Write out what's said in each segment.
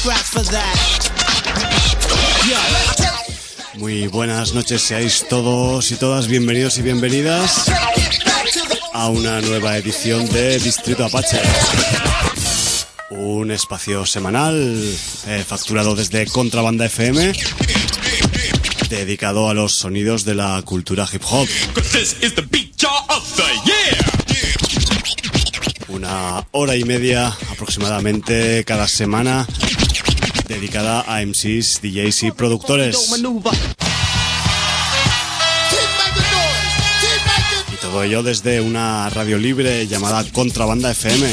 Muy buenas noches, seáis todos y todas bienvenidos y bienvenidas a una nueva edición de Distrito Apache. Un espacio semanal facturado desde Contrabanda FM, dedicado a los sonidos de la cultura hip hop. Una hora y media aproximadamente cada semana dedicada a MCs, DJs y productores. Y todo ello desde una radio libre llamada Contrabanda FM,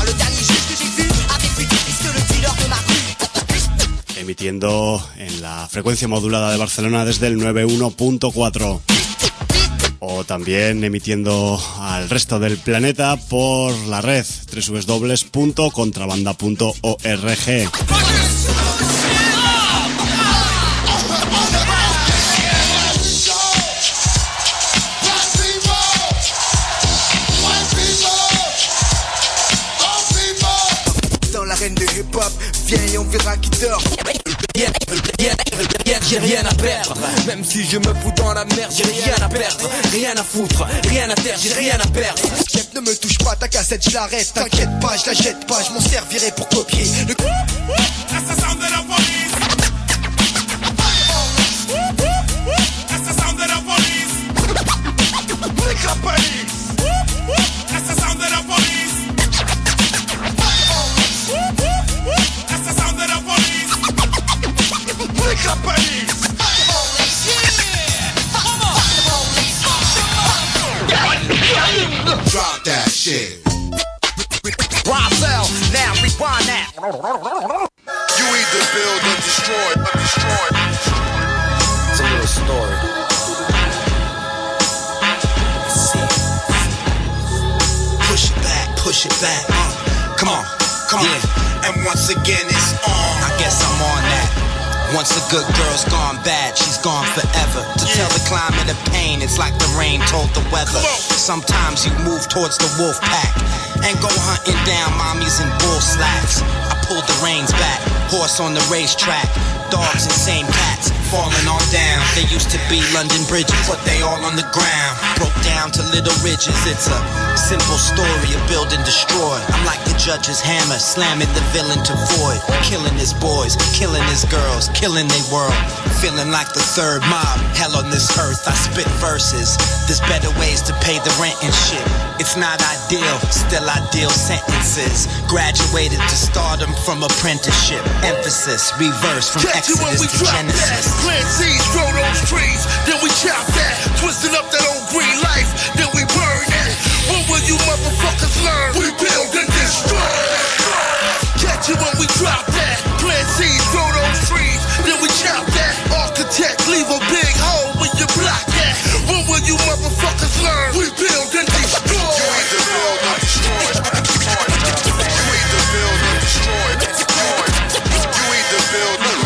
emitiendo en la frecuencia modulada de Barcelona desde el 91.4. O también emitiendo al resto del planeta por la red www.contrabanda.org. Viens et on verra qui dort. J'ai rien à perdre. Même si je me fous dans la merde, j'ai rien à perdre. Rien à foutre, rien à terre, j'ai rien à perdre. Chef, ne me touche pas, ta cassette, je l'arrête. T'inquiète pas, je la jette pas, je m'en servirai pour copier. Le assassin de la police. Assassin de la police. Flic la police. Assassin de la police. Drop that shit. Roswell, now rewind that. You either build or destroy, It's a little story. Let's see. push it back. Come on. Yeah. And once again it's on. I guess I'm on that. Once a good girl's gone bad, she's gone forever. To tell the climate of pain, it's like the rain told the weather. Sometimes you move towards the wolf pack and go hunting down mommies in bull slacks. I pulled the reins back, horse on the racetrack, dogs and same cats falling all down. They used to be London bridges, but they all on the ground. Broke down to little ridges. It's a simple story of build and destroy. I'm like the judge's hammer, slamming the villain to void. Killing his boys, killing his girls, killing their world. Feeling like the third mob, hell on this earth. I spit verses, there's better ways to pay the rent and shit. It's not ideal, still I deal sentences. Graduated to stardom from apprenticeship. Emphasis, reverse from Exodus to Genesis. Plant seeds, grow those trees, then we chop that. Twisting up that old green life, then we burn that. What will you motherfuckers learn? We build and destroy. Catch it when we drop that. Plant seeds, grow those trees, then we chop that. Architect, leave a big hole when you block that. What will you motherfuckers learn? We build and destroy. You either build or destroy. You either build or destroy. You either build or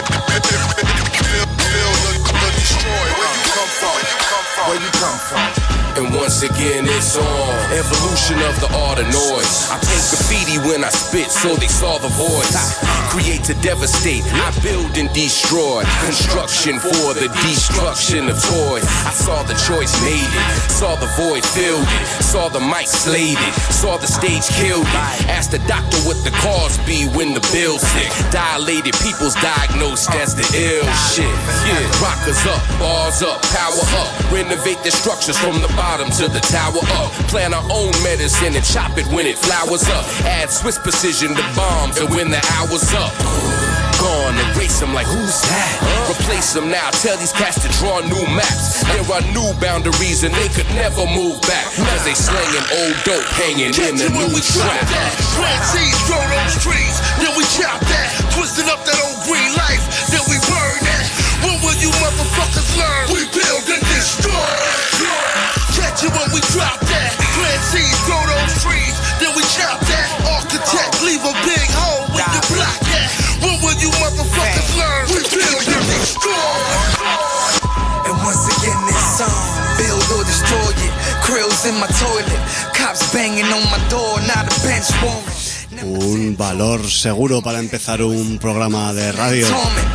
destroy. Where you come from? And once again it's on. Evolution of the art of noise. I paint graffiti when I spit so they saw the voice. Create to devastate, I build and destroy. Construction for the destruction of toys. I saw the choice made it, saw the void filled it, saw the mic slayed it, saw the stage killed it. Asked the doctor what the cause be when the bill's sick. Dilated people's diagnosed as the ill shit. Yeah, rockers up, bars up, power up. Renovate the structures from the bottom to the tower up. Plant our own medicine and chop it when it flowers up. Add Swiss precision to bombs and when the hour's up. Gone, erase them like who's that? Replace them now, tell these cats to draw new maps. There are new boundaries and they could never move back. Cause they slinging old dope hanging in the new trap. Plant seeds, grow those trees, then we chop that. Twisting up that old green life, then we burn that. What will you motherfuckers learn? We build and destroy. Catch it when we drop that. Plant seeds, grow those trees, then we chop that. Architect, leave a big hole when you block that. What will you motherfuckers learn? We build and destroy. And once again it's on. Build or destroy it. Krills in my toilet. Cops banging on my door, not a bench warrant. Un valor seguro para empezar un programa de radio.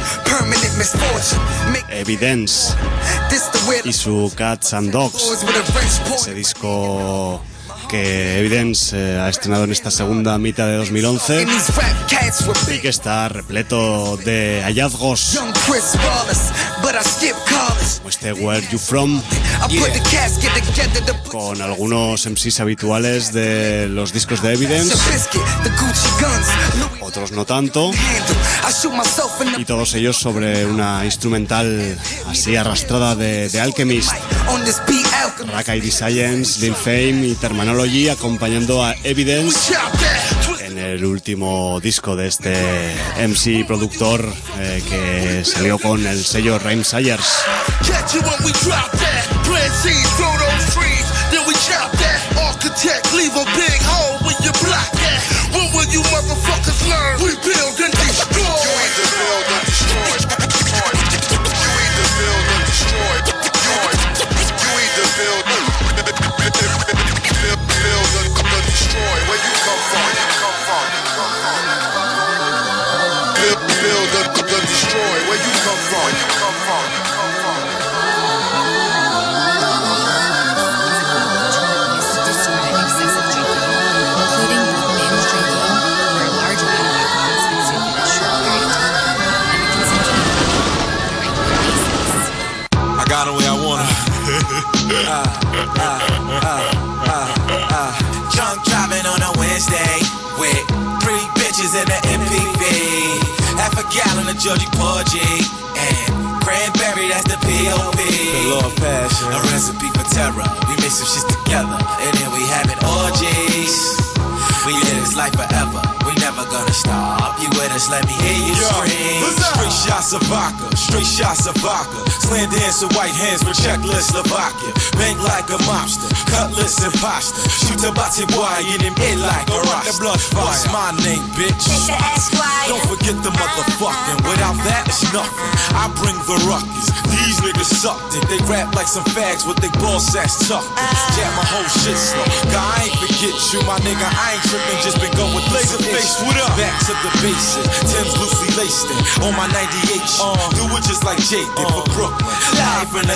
Evidence y su Cats and Dogs, ese disco que Evidence ha estrenado en esta segunda mitad de 2011 y que está repleto de hallazgos, como este Where You From, con algunos MCs habituales de los discos de Evidence, otros no tanto, y todos ellos sobre una instrumental así arrastrada de Alchemist, Rakai Science, Lil Fame y Terminology, acompañando a Evidence en el último disco de este MC productor que salió con el sello Rhymesayers. Drunk driving on a Wednesday with 3 bitches in the MPV, half a gallon of Georgie Porgy and cranberry, that's the P.O.P. The Lord Passion, a recipe for terror. We make some shit together and then we having orgies. We live this life forever, we never gonna stop. You with us, let me hear you scream. Straight shots of vodka, straight shots of vodka. Slam dance with white hands with checklist Slovakia. Bang like a mobster, cutlass and pasta. Shoot a bati boy in him head like a rock. Blood fire. My name, bitch. Don't forget the motherfucking. Without that, it's nothing. I bring the ruckus. These niggas sucked it. They rap like some fags with their ball sacks tucked in. Jam my whole shit slow. God, I ain't forget you, my nigga. I ain't tripping, just been going laser face. What up? Back to the basics. Tim's loosely laced in. On my 98 do it just like Jay did for Brooklyn. Live from the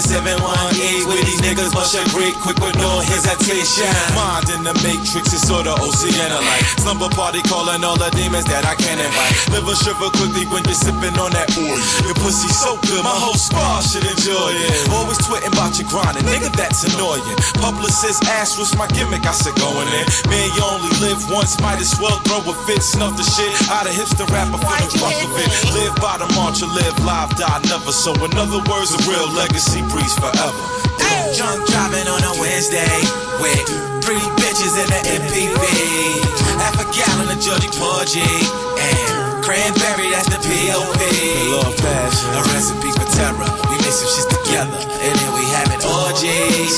718 with these niggas bust a great quick with no hesitation. Mind in the matrix is sorta Oceana like. Slumber party calling all the demons that I can't invite. Live a shiver quickly when you're sipping on that oil. Your pussy so good, my whole squad should enjoy it. Always twitting about your grinding, nigga, that's annoying. Publicist ass was my gimmick, I said going in. Man, you only live once, might as well throw a fit. Snuff the shit out of hipster rapper for the fuck of it. Live by the mantra, live live, die never. So in other words, a real legacy breeze forever. Drunk driving on a Wednesday with 3 bitches in the MPV, half a gallon of Georgie Porgy and cranberry, that's the P.O.P. The Lord Passion, a recipe for terror. We make some shit together and then we having orgies.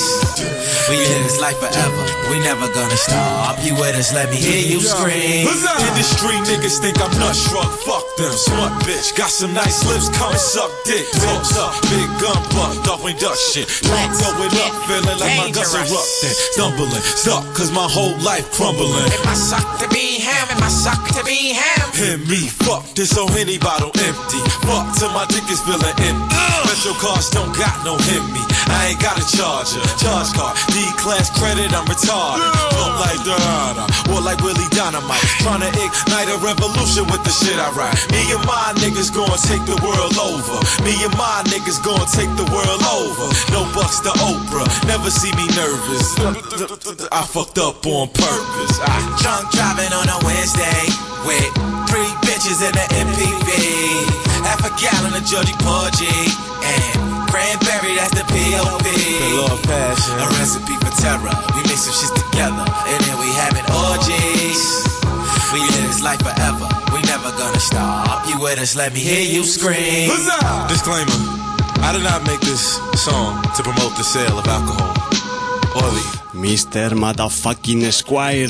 We live this life forever, we never gonna stop. You with us, let me hear you scream. Industry niggas think I'm nut shrug, fuck them. Smart bitch, got some nice lips, come suck dick. Toes up, big gun butt, Darkwing Duck shit. Drunk going up, feeling like my guts erupting. Stumbling, stuck, cause my whole life crumbling. It must suck to be ham, it must suck to be ham. Hit me, fuck, this whole Henny bottle empty. Fuck, till my dick is feeling empty. Metro cars don't got no hit me. I ain't got a charger, charge card, D-class credit, I'm retarded. Float like Dorada, or like Willie Dynamite. Tryna ignite a revolution with the shit I write. Me and my niggas gon' take the world over. Me and my niggas gon' take the world over. No bucks to Oprah, never see me nervous. I fucked up on purpose. Drunk driving on a Wednesday with 3 bitches in the MPV, half a gallon of Georgie Porgy and cranberry, that's the P.O.P. The Lord Passion, a recipe for terror. We make some shit together and then we having orgies. We live this life forever, we never gonna stop. You with us, let me hear you scream. Huzzah! Disclaimer, I did not make this song to promote the sale of alcohol or leaf. Mr. Motherfucking Squire,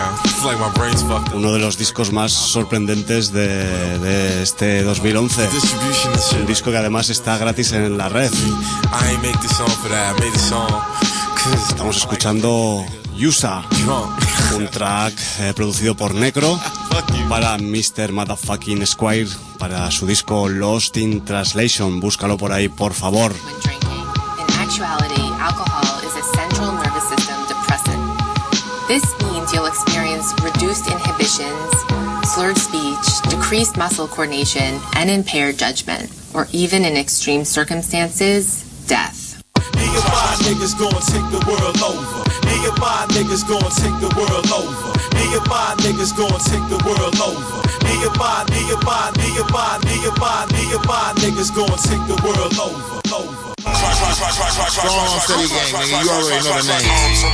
uno de los discos más sorprendentes de este 2011. Un disco que además está gratis en la red. Estamos escuchando Yusa, un track producido por Necro para Mr. Motherfucking Squire, para su disco Lost in Translation. Búscalo por ahí, por favor. In actuality, alcohol is a central nervous system depressant. This means you'll experience reduced inhibitions, slurred speech, decreased muscle coordination, and impaired judgment, or even in extreme circumstances, death. Me and my niggas gon' take the world over. Me and my niggas gon' take the world over. Me and my niggas gon' take the world over. Me and my niggas gon' take the world over. Strong City Gang, nigga, you already know the name.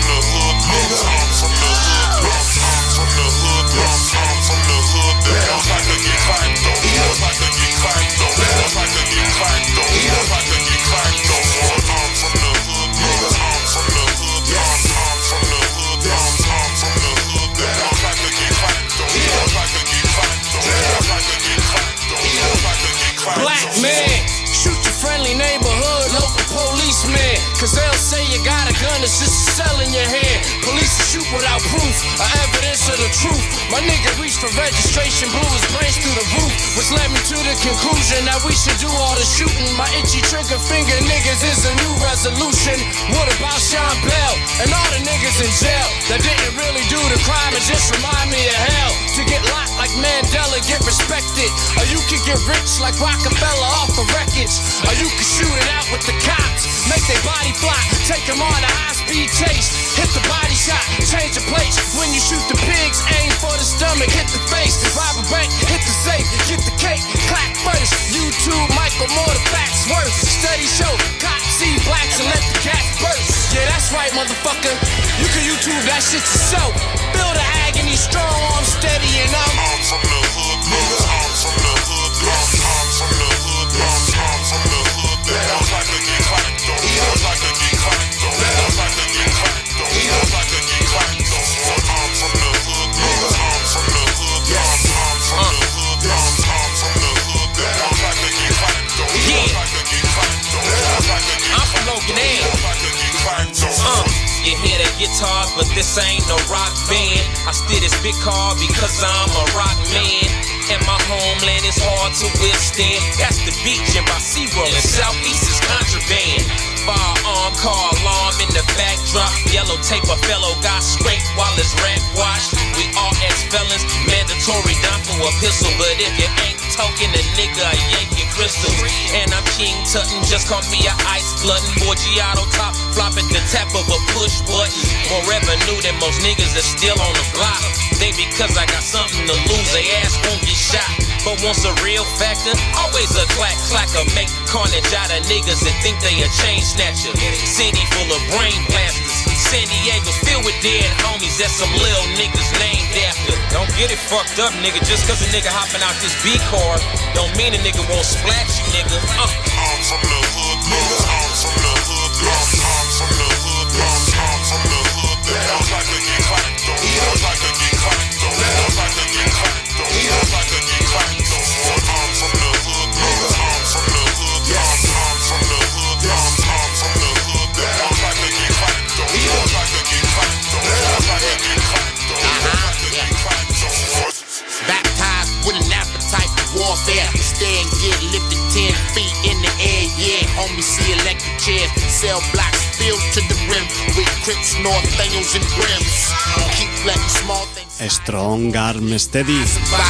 Black man, shoot your friendly neighborhood, local policeman. Cause they'll say you got a gun, it's just a cell in your hand. Police shoot without proof, or evidence of the truth. My nigga reached for registration, blew his brains through the roof, which led me to the conclusion that we should do all the shooting. My itchy trigger finger niggas is a new resolution. What about Sean Bell and all the niggas in jail that didn't really do the crime and just remind me of hell? To get locked like Mandela, get respected, or you can get rich like Rockefeller off of wreckage, or you can shoot it out with the cops, make their body flop, take them on a high-speed chase, hit the body shot, change the place. When you shoot the pigs, aim for the stomach, hit the face, rob a bank, hit the safe, get the cake, clap first. YouTube, Michael Moore, the facts worse. Steady show, cops see blacks and let the cat burst. Yeah, that's right, motherfucker. You can YouTube that shit yourself. Feel the agony, strong arm steady, and I'm from the hood, nigga. I'm from the hood, I'm from the hood, I'm from the hood. I'm like to get cracked on. I'm like to get cracked on. I'm like to get cracked on. I'm like to get cracked on. I'm from the hood, nigga. I'm from the hood, I'm from the hood, I'm from the hood. I'm like to get cracked on. I'm like to get cracked on. I'm from Logan Air. I'm like to get cracked on. You hear that guitar, but this ain't no rock band. I steer this big car because I'm a rock man. And my homeland is hard to withstand. That's the beach in my SeaWorld, and Southeast is contraband. Firearm, car alarm in the backdrop. Yellow tape, a fellow got scraped while his rap watched. We all ex-felons, mandatory down for a pistol. But if you ain't talking a nigga, I yank your crystal. And I'm King Tutton, just call me a ice glutton. Borgiato top, flop at the tap of a push button. More revenue than most niggas that's still on the block. They because I got something to lose, they ass won't get shot. But once a real factor, always a clacker. Make carnage out of niggas that think they a chain snatcher. City full of brain blasters. San Diego's filled with dead homies that some little niggas named after. Don't get it fucked up, nigga. Just cause a nigga hopping out this B-car don't mean a nigga won't splash you, nigga. I'm from the hood, nigga. I'm from the hood, I'm from the hood, I'm from the hood. I'm like to get cracked on. I'm like to get cracked on. I'm like to get cracked on. I'm like to get cracked on. I'm from the hood, nigga. I'm from the hood, I'm from the hood, I'm from the hood. I'm like to get cracked on. I'm like to get cracked on. I'm like to get cracked on. I'm like to get cracked on. Baptized with an appetite for warfare. Stay and get lifted 10 feet in the air, yeah. Homie, see electric chairs, cell blocks filled to the rim with Crips, Northangels, and Brims. Keep letting small things. Strong Arm Steady,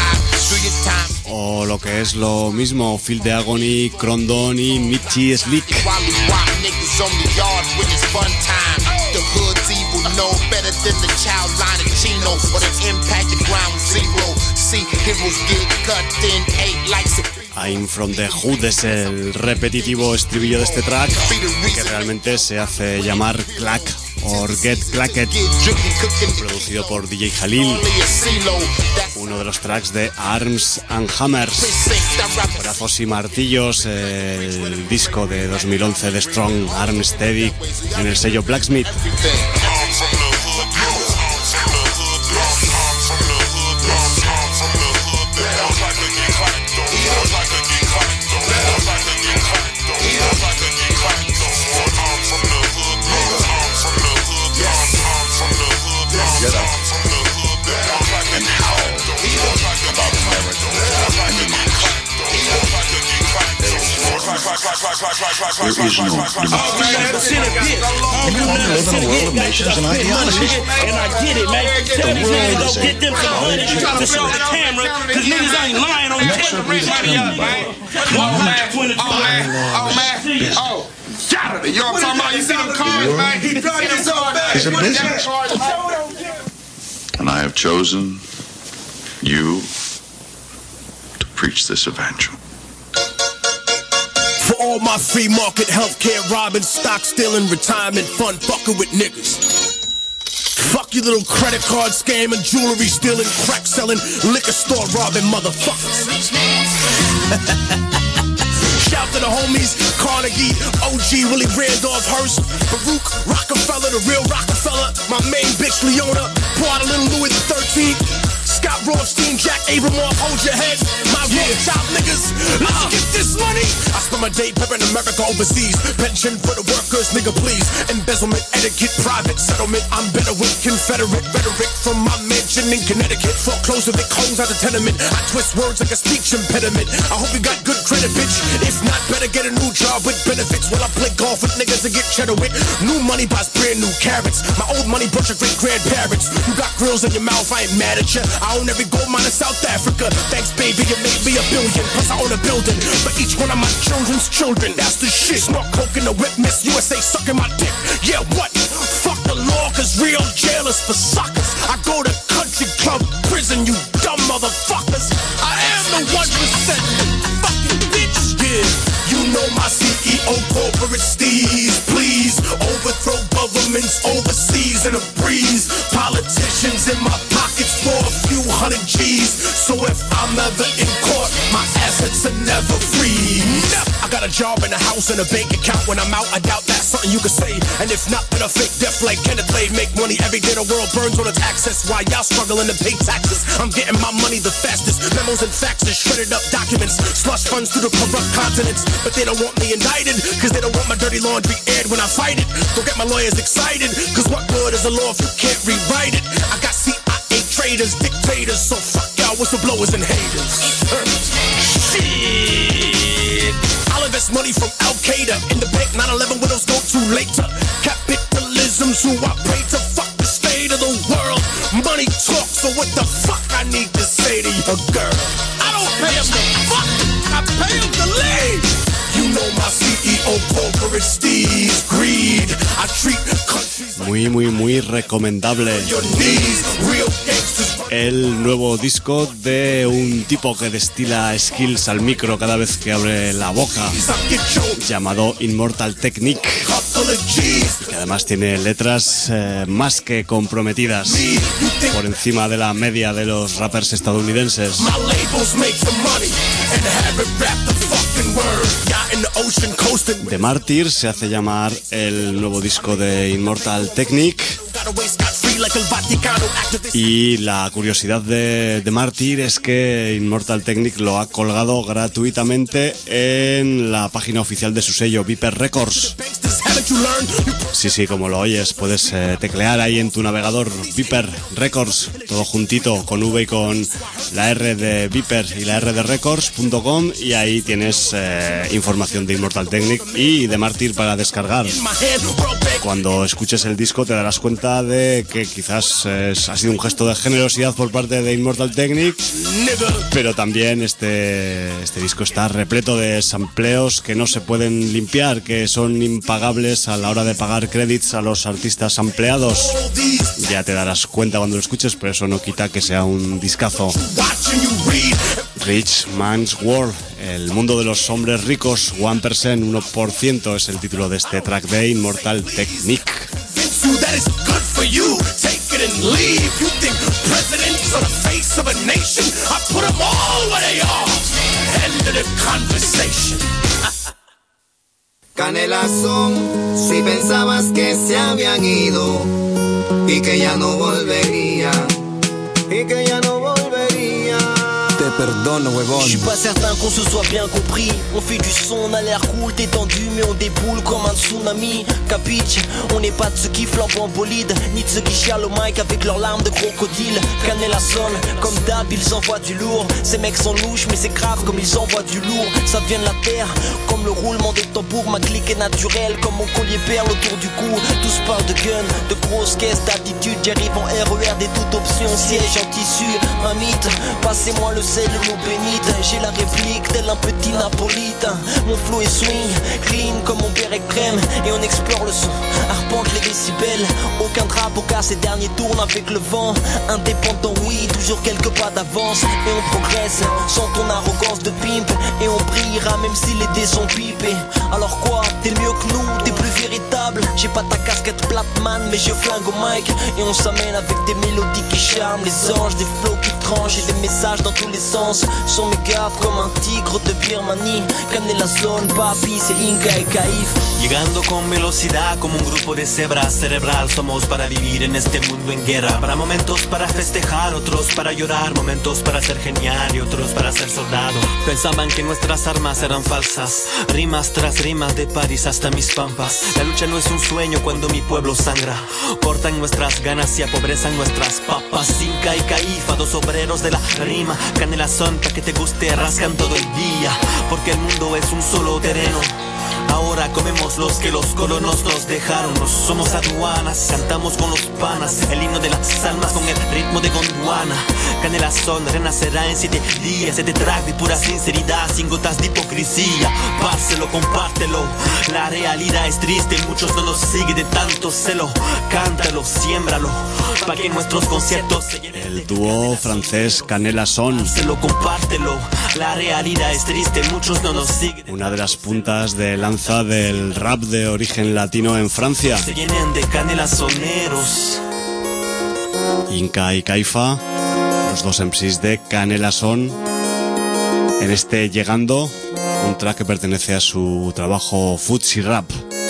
o lo que es lo mismo, Feel the Agony, Crondon y Mitchie Slick. The hood's evil, no better than the child line of Chino, but an impact the ground zero. See, heroes get cut in 8 like I'm from the Hood es el repetitivo estribillo de este track, que realmente se hace llamar Clack or Get Clacked, producido por DJ Khalil, uno de los tracks de Arms and Hammers, Brazos y Martillos, el disco de 2011 de Strong Arm Steady en el sello Blacksmith. I'm from the There is no democracy. You want to live in a world of nations and ideologies. And I get it, man. Tell these niggas go get them some money to show the camera, because niggas ain't lying on camera. Oh, got it. You know what I'm talking about? You see them cars, man? He got it so bad. It's a business. And I have chosen you to preach this evangel. For all my free market healthcare robbing, stock stealing, retirement fund fucking with niggas. Fuck you little credit card scamming, jewelry stealing, crack selling, liquor store robbing motherfuckers. Shout to the homies, Carnegie, OG, Willie Randolph Hearst, Baruch, Rockefeller, the real Rockefeller, my main bitch Leona, pour out a little Louis the 13th, Scott Rothstein, Jack Abramoff, hold your heads, my Rothschild niggas, let's get this money. I spend my day peppering America overseas, pension for the workers, nigga please, embezzlement, etiquette, private settlement, I'm better with Confederate rhetoric from my mansion in Connecticut, foreclosure Vic hoes out the tenement, I twist words like a speech impediment, I hope you got good credit bitch, if not better get a new job with benefits, while I play golf with niggas to get cheddar with, new money buys brand new carrots, my old money brought your great grandparents, you got grills in your mouth, I ain't mad at you, I own every gold mine in South Africa, thanks baby you made me $1 billion, plus I own a building, for each one of my children's children, that's the shit, snort coke in the whip, Miss USA sucking my dick, yeah what, fuck the law cause real jailers for suckers, I go to country club prison you dumb motherfuckers, I am the 1% fucking bitch, yeah, you know my CEO corporate steez, please, overthrow governments overseas in a breeze, politicians in my pockets for a few hundred G's, so if I'm ever in court, my assets are never free. I got a job and a house and a bank account. When I'm out, I doubt that's something you can say. And if not, then a fake death like Kenneth Lay. Make money every day, the world burns on its access. While y'all struggling to pay taxes, I'm getting my money the fastest. Memos and faxes, shredded up documents, slush funds through the corrupt continents. But they don't want me indicted, cause they don't want my dirty laundry aired when I fight it. Don't get my lawyers excited, cause what good is a law if you can't rewrite it? I got CIA traders, dictators, so fuck y'all whistleblowers and haters. Shit, I'll invest money from Al-Qaeda in the bank, 9/11 widows go too late to capitalism's who I pray to. Fuck the state of the world, money talks, so what the fuck I need to say to your girl? I don't pay him to fuck, I pay him to leave. You know my CEO corporate steez, greed, I treat countries muy recomendable el nuevo disco de un tipo que destila skills al micro cada vez que abre la boca, llamado Immortal Technique, y que además tiene letras más que comprometidas, por encima de la media de los rappers estadounidenses. The Martyr se hace llamar el nuevo disco de Immortal Technique, y la curiosidad de The Martyr es que Immortal Technique lo ha colgado gratuitamente en la página oficial de su sello Viper Records. Sí, como lo oyes, puedes teclear ahí en tu navegador Viper Records, todo juntito, con V y con la R de Viper y la R de Records.com, y ahí tienes información de Immortal Technique y de Martyr para descargar. Cuando escuches el disco te darás cuenta de que quizás ha sido un gesto de generosidad por parte de Immortal Technique, pero también este disco está repleto de sampleos que no se pueden limpiar, que son impagables a la hora de pagar credits a los artistas sampleados. Ya te darás cuenta cuando lo escuches, pero eso no quita que sea un discazo. Rich Man's World, el mundo de los hombres ricos, 1% es el título de este track de Immortal Technique. Canelazo, si pensabas que se habían ido y que ya no volvería, y que ya no volvería. Te perdono, huevón. Je suis pas certain qu'on se soit bien compris. On fait du son, on a l'air cool, t'es tendu, mais on déboule comme un tsunami. Capiche, on n'est pas de ceux qui flambent en bolide, ni de ceux qui chialent au mic avec leurs larmes de crocodile. Canela sonne, comme d'hab, ils envoient du lourd. Ces mecs sont louches, mais c'est grave comme ils envoient du lourd. Ça vient de la terre, comme le roulement des tambours. Ma clique est naturelle, comme mon collier perle autour du cou. Tous parlent de gun, de grosses caisses d'attitude. J'arrive en RER des toutes options, siège en tissu. Un mythe, passez-moi le sel, l'eau bénite. J'ai la réplique, tel un petit napolitain. Mon flow est swing, clean comme mon béret crème. Et on explore le son, arpente les décibels. Aucun drapeau car ces derniers tournent avec le vent. Indépendant oui, toujours quelques pas d'avance. Et on progresse, sans ton arrogance de pimp. Et on brillera même si les dés sont pipés. Alors quoi, t'es mieux que nous, t'es plus véritable. J'ai pas ta casquette Platman, mais je flingue au mic. Et on s'amène avec des mélodies qui charment les anges, des flows qui tranchent et des messages dans tous les sens. Sont mes gardes comme un tigre de Birmanie. Canela Zone, papi, c'est Inca y Caif. Llegando con velocidad como un grupo de cebras cerebral. Somos para vivir en este mundo en guerra. Para momentos para festejar, otros para llorar. Momentos para ser genial y otros para ser soldado. Pensaban que nuestras armas eran falsas. Rimas tras rimas de París hasta mis pampas. La lucha no es un sueño cuando mi pueblo sangra. Cortan nuestras ganas y apobrezan nuestras papas. Inca y Caifa, dos obreros de la rima. Canela Zone, pa' que te guste, rascan todo el día. Porque el mundo es un solo terreno. Ahora comemos los que los colonos nos dejaron. No somos aduanas, cantamos con los panas. El himno de las almas con el ritmo de Gondwana. Canela Zone renacerá en 7 días. Este track de pura sinceridad, sin gotas de hipocresía. Párselo, compártelo. La realidad es triste, muchos no nos siguen de tanto celo. Cántalo, siémbralo, pa' que nuestros conciertos se llenen. El dúo francés Canela Zone. Párselo, compártelo. La realidad es triste, muchos no nos siguen. Una de las puntas de lanza del rap de origen latino en Francia. Se llenen de canelazoneros. Inca y Caifa, los dos MCs de Canela Zone. En este Llegando, un track que pertenece a su trabajo Futsi Rap.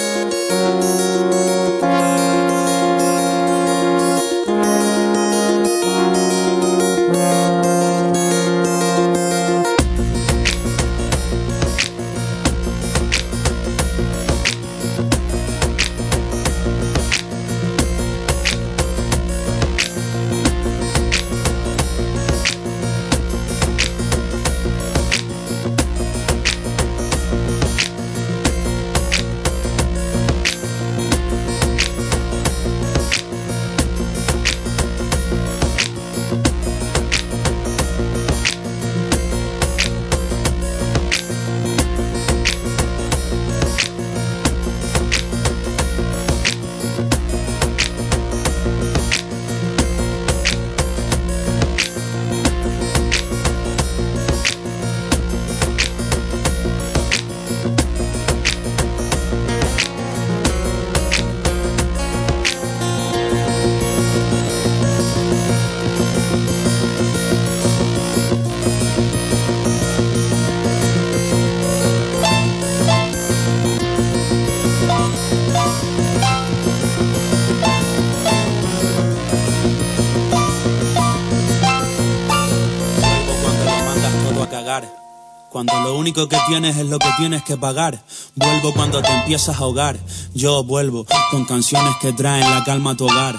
Cuando lo único que tienes es lo que tienes que pagar. Vuelvo cuando te empiezas a ahogar. Yo vuelvo con canciones que traen la calma a tu hogar.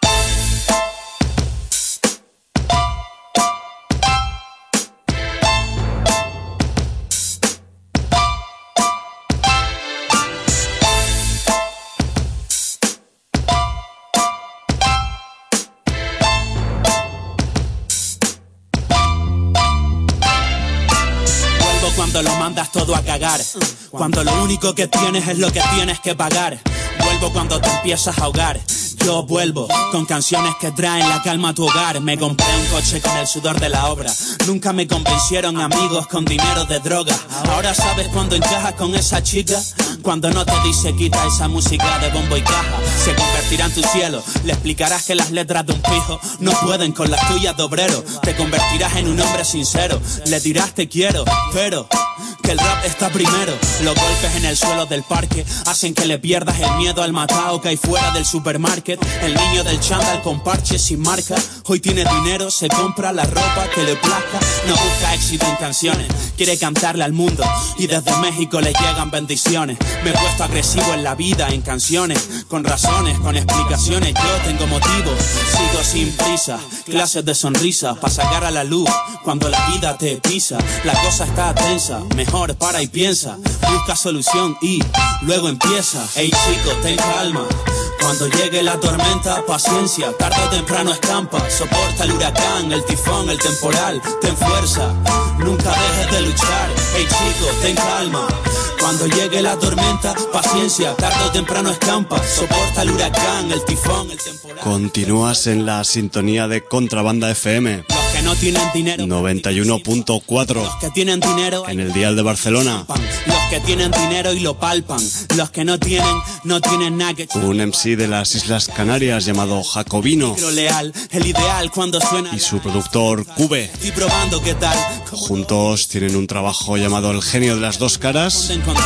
Cuando lo mandas todo a cagar. Cuando lo único que tienes es lo que tienes que pagar. Vuelvo cuando te empiezas a ahogar. Yo vuelvo con canciones que traen la calma a tu hogar. Me compré un coche con el sudor de la obra. Nunca me convencieron amigos con dinero de droga. Ahora sabes cuando encajas con esa chica. Cuando no te dice quita esa música de bombo y caja. Se convertirá en tu cielo. Le explicarás que las letras de un pijo no pueden con las tuyas de obrero. Te convertirás en un hombre sincero. Le dirás te quiero, pero que el rap está primero. Los golpes en el suelo del parque hacen que le pierdas el miedo al matao que hay fuera del supermarket. El niño del chándal con parches sin marca, hoy tiene dinero, se compra la ropa que le plazca. No busca éxito en canciones, quiere cantarle al mundo y desde México le llegan bendiciones. Me he puesto agresivo en la vida, en canciones, con razones, con explicaciones. Yo tengo motivos, sigo sin prisa, clases de sonrisa para sacar a la luz cuando la vida te pisa. La cosa está tensa, mejor para y piensa, busca solución y luego empieza. Ey chico, ten calma, cuando llegue la tormenta, paciencia, tarde o temprano escampa. Soporta el huracán, el tifón, el temporal, ten fuerza, nunca dejes de luchar. Ey chico, ten calma, cuando llegue la tormenta, paciencia, tarde o temprano escampa. Soporta el huracán, el tifón, el temporal. Continúas en la sintonía de Contrabanda FM. Los que no tienen dinero, 91.4. Los que tienen dinero en el dial de Barcelona. Los que tienen dinero y lo palpan. Los que no tienen nada que... Un MC de las Islas Canarias llamado Jacobino. Leal, el ideal cuando suena... Y su productor Cube. Y probando qué tal. Juntos tienen un trabajo llamado El Genio de las Dos Caras,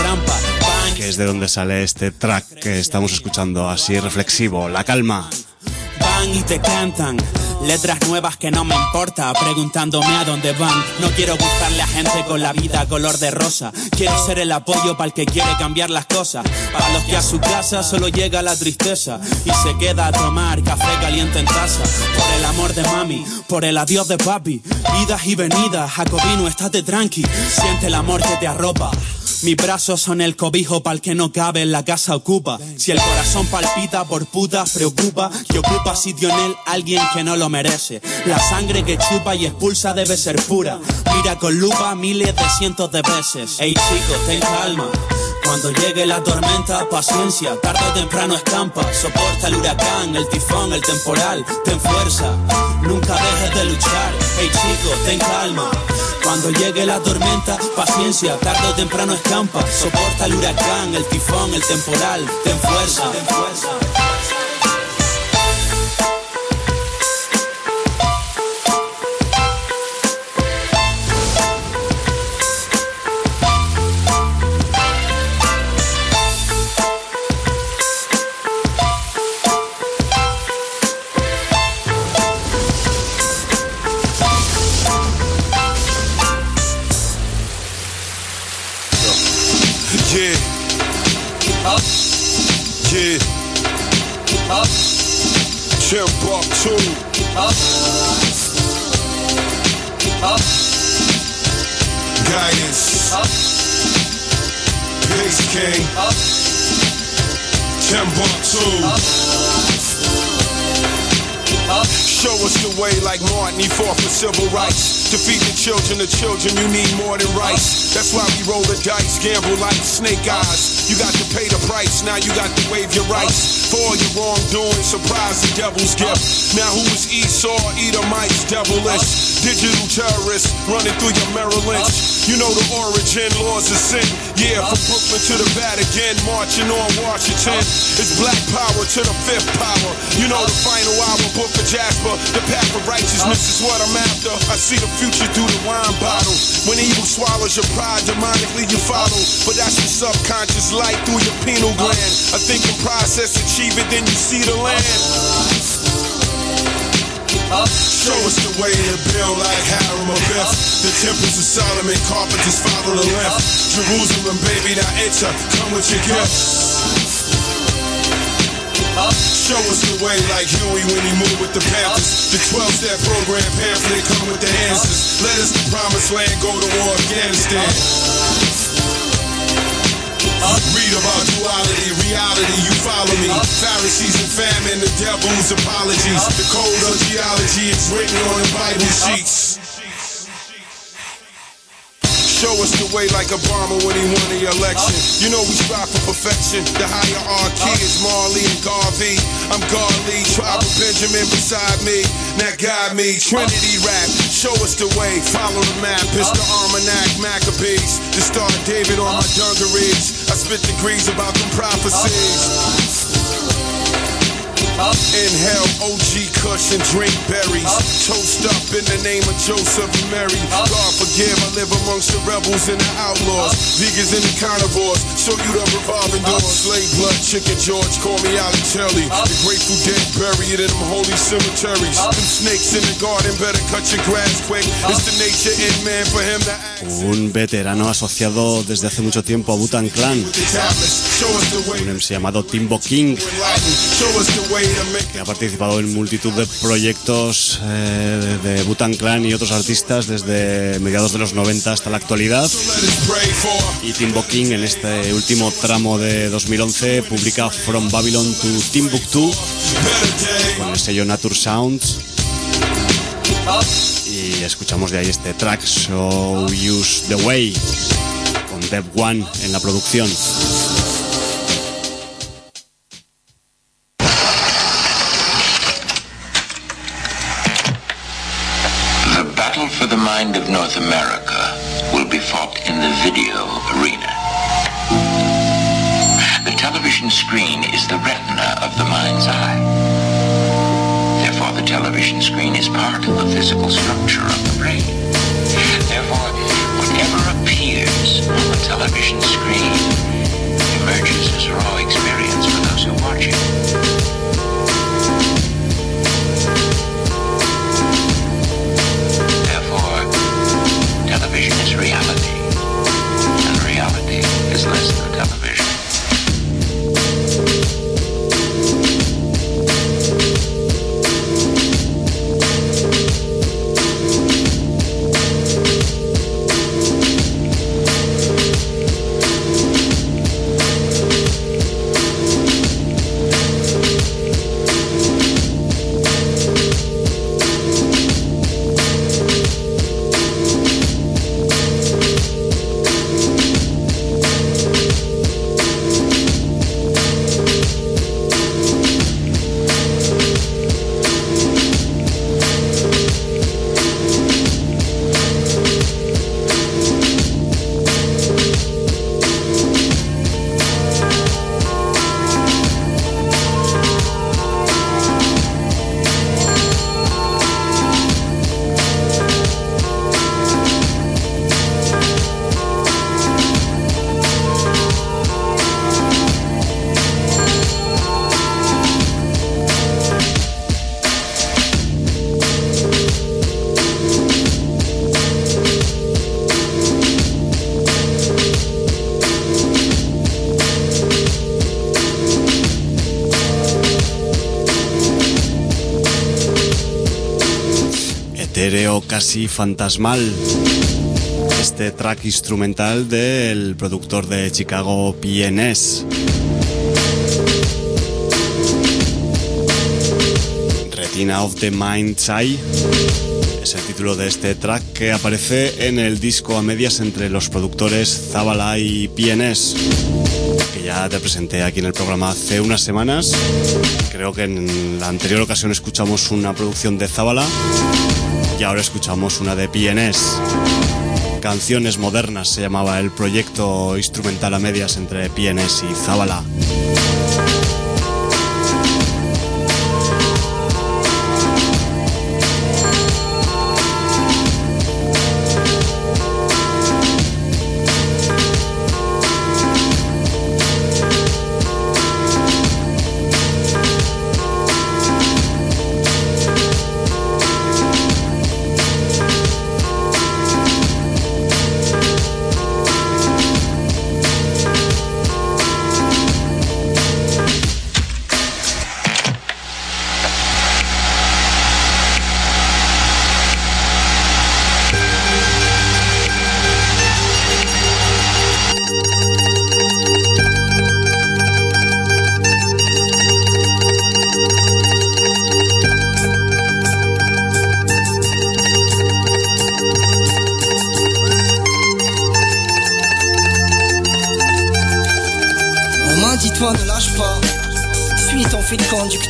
que es de donde sale este track que estamos escuchando, así reflexivo, La Calma. Van y te cantan letras nuevas que no me importa, preguntándome a dónde van. No quiero gustarle a gente con la vida color de rosa. Quiero ser el apoyo para el que quiere cambiar las cosas, para los que a su casa solo llega la tristeza y se queda a tomar café caliente en taza. Por el amor de mami, por el adiós de papi, idas y venidas, Jacobino, estate tranqui, siente el amor que te arropa. Mis brazos son el cobijo pa'l que no cabe, en la casa ocupa. Si el corazón palpita por putas, preocupa que ocupa sitio en él alguien que no lo merece. La sangre que chupa y expulsa debe ser pura. Mira con lupa miles de cientos de veces. Ey chico, ten calma, cuando llegue la tormenta, paciencia, tarde o temprano escampa. Soporta el huracán, el tifón, el temporal, ten fuerza, nunca dejes de luchar. Ey chico, ten calma, cuando llegue la tormenta, paciencia, tarde o temprano escampa. Soporta el huracán, el tifón, el temporal, ten fuerza, ten fuerza. Timbuktu. Guidance. Bass King. Timbuktu. Show us the way like Martin, he fought for civil rights. Defeat the children, you need more than rights. That's why we roll the dice, gamble like snake eyes. You got to pay the price, now you got to waive your rights. For all your wrongdoing, surprise the devil's gift. Now who is Esau, Edomites, devilish? Digital terrorists running through your Merrill Lynch. You know the origin, laws of sin. Yeah, from Brooklyn to the Vatican, marching on Washington. It's black power to the fifth power. You know the final hour, Book of Jasper. The path of righteousness is what I'm after. I see the future through the wine bottle. When evil swallows your pride, demonically you follow. But that's your subconscious light through your pineal gland. A thinking process, achieve it, then you see the land. Show us the way to build like Hiram Abiff. The temples of Solomon, carpenters follow the left. Jerusalem, baby, now enter, come with your gifts. Show us the way like Huey when he moved with the Panthers. The 12-step program pamphlet come with the answers. Let us the promised land, go to war, Afghanistan. Read about duality, reality, you follow me. Pharisees and famine, the devil's apologies. The code of geology is written on the Bible sheets. Show us the way like Obama when he won the election. You know we strive for perfection. The hierarchy is Marley and Garvey. I'm Garley, tribe of Benjamin beside me. Now guide me, Trinity rap. Show us the way, follow the map. It's the Almanac Maccabees. The Star of David on my dungarees. I spit degrees about them prophecies. Inhale OG Kush and drink berries. Toast up in the name of Joseph and Mary. God forgive, I live amongst the rebels and the outlaws, vegans and the carnivores. Show you the revolving doors. Slave blood, chicken George, call me Ali Telly. The Grateful Dead buried in them holy cemeteries. Them snakes in the garden, better cut your grass quick. It's the nature in man for him to act. Un veterano asociado desde hace mucho tiempo a Wu-Tang Clan, un MC llamado Timbo King, que ha participado en multitud de proyectos de Wu-Tang Clan y otros artistas desde mediados de los 90 hasta la actualidad. Y Timbo King en este último tramo de 2011 publica From Babylon to Timbuktu con el sello Nature Sounds. Y escuchamos de ahí este track Show Use the Way con Dev One en la producción. The battle for the mind of North America will be fought in the video arena. The television screen is the retina of the mind's eye. Therefore, the television screen is part of the physical structure of the brain. Therefore, whatever appears on the television screen emerges as raw experience for those who watch it. Therefore, television is reality, and reality is less than television. Casi fantasmal este track instrumental del productor de Chicago PNS. Retina of the Mind's Eye es el título de este track que aparece en el disco a medias entre los productores Zabala y PNS, que ya te presenté aquí en el programa hace unas semanas. Creo que en la anterior ocasión escuchamos una producción de Zabala y ahora escuchamos una de PNS. Canciones Modernas se llamaba el proyecto instrumental a medias entre PNS y Zabala. Dis-toi, ne lâche pas, suis ton fil conducteur.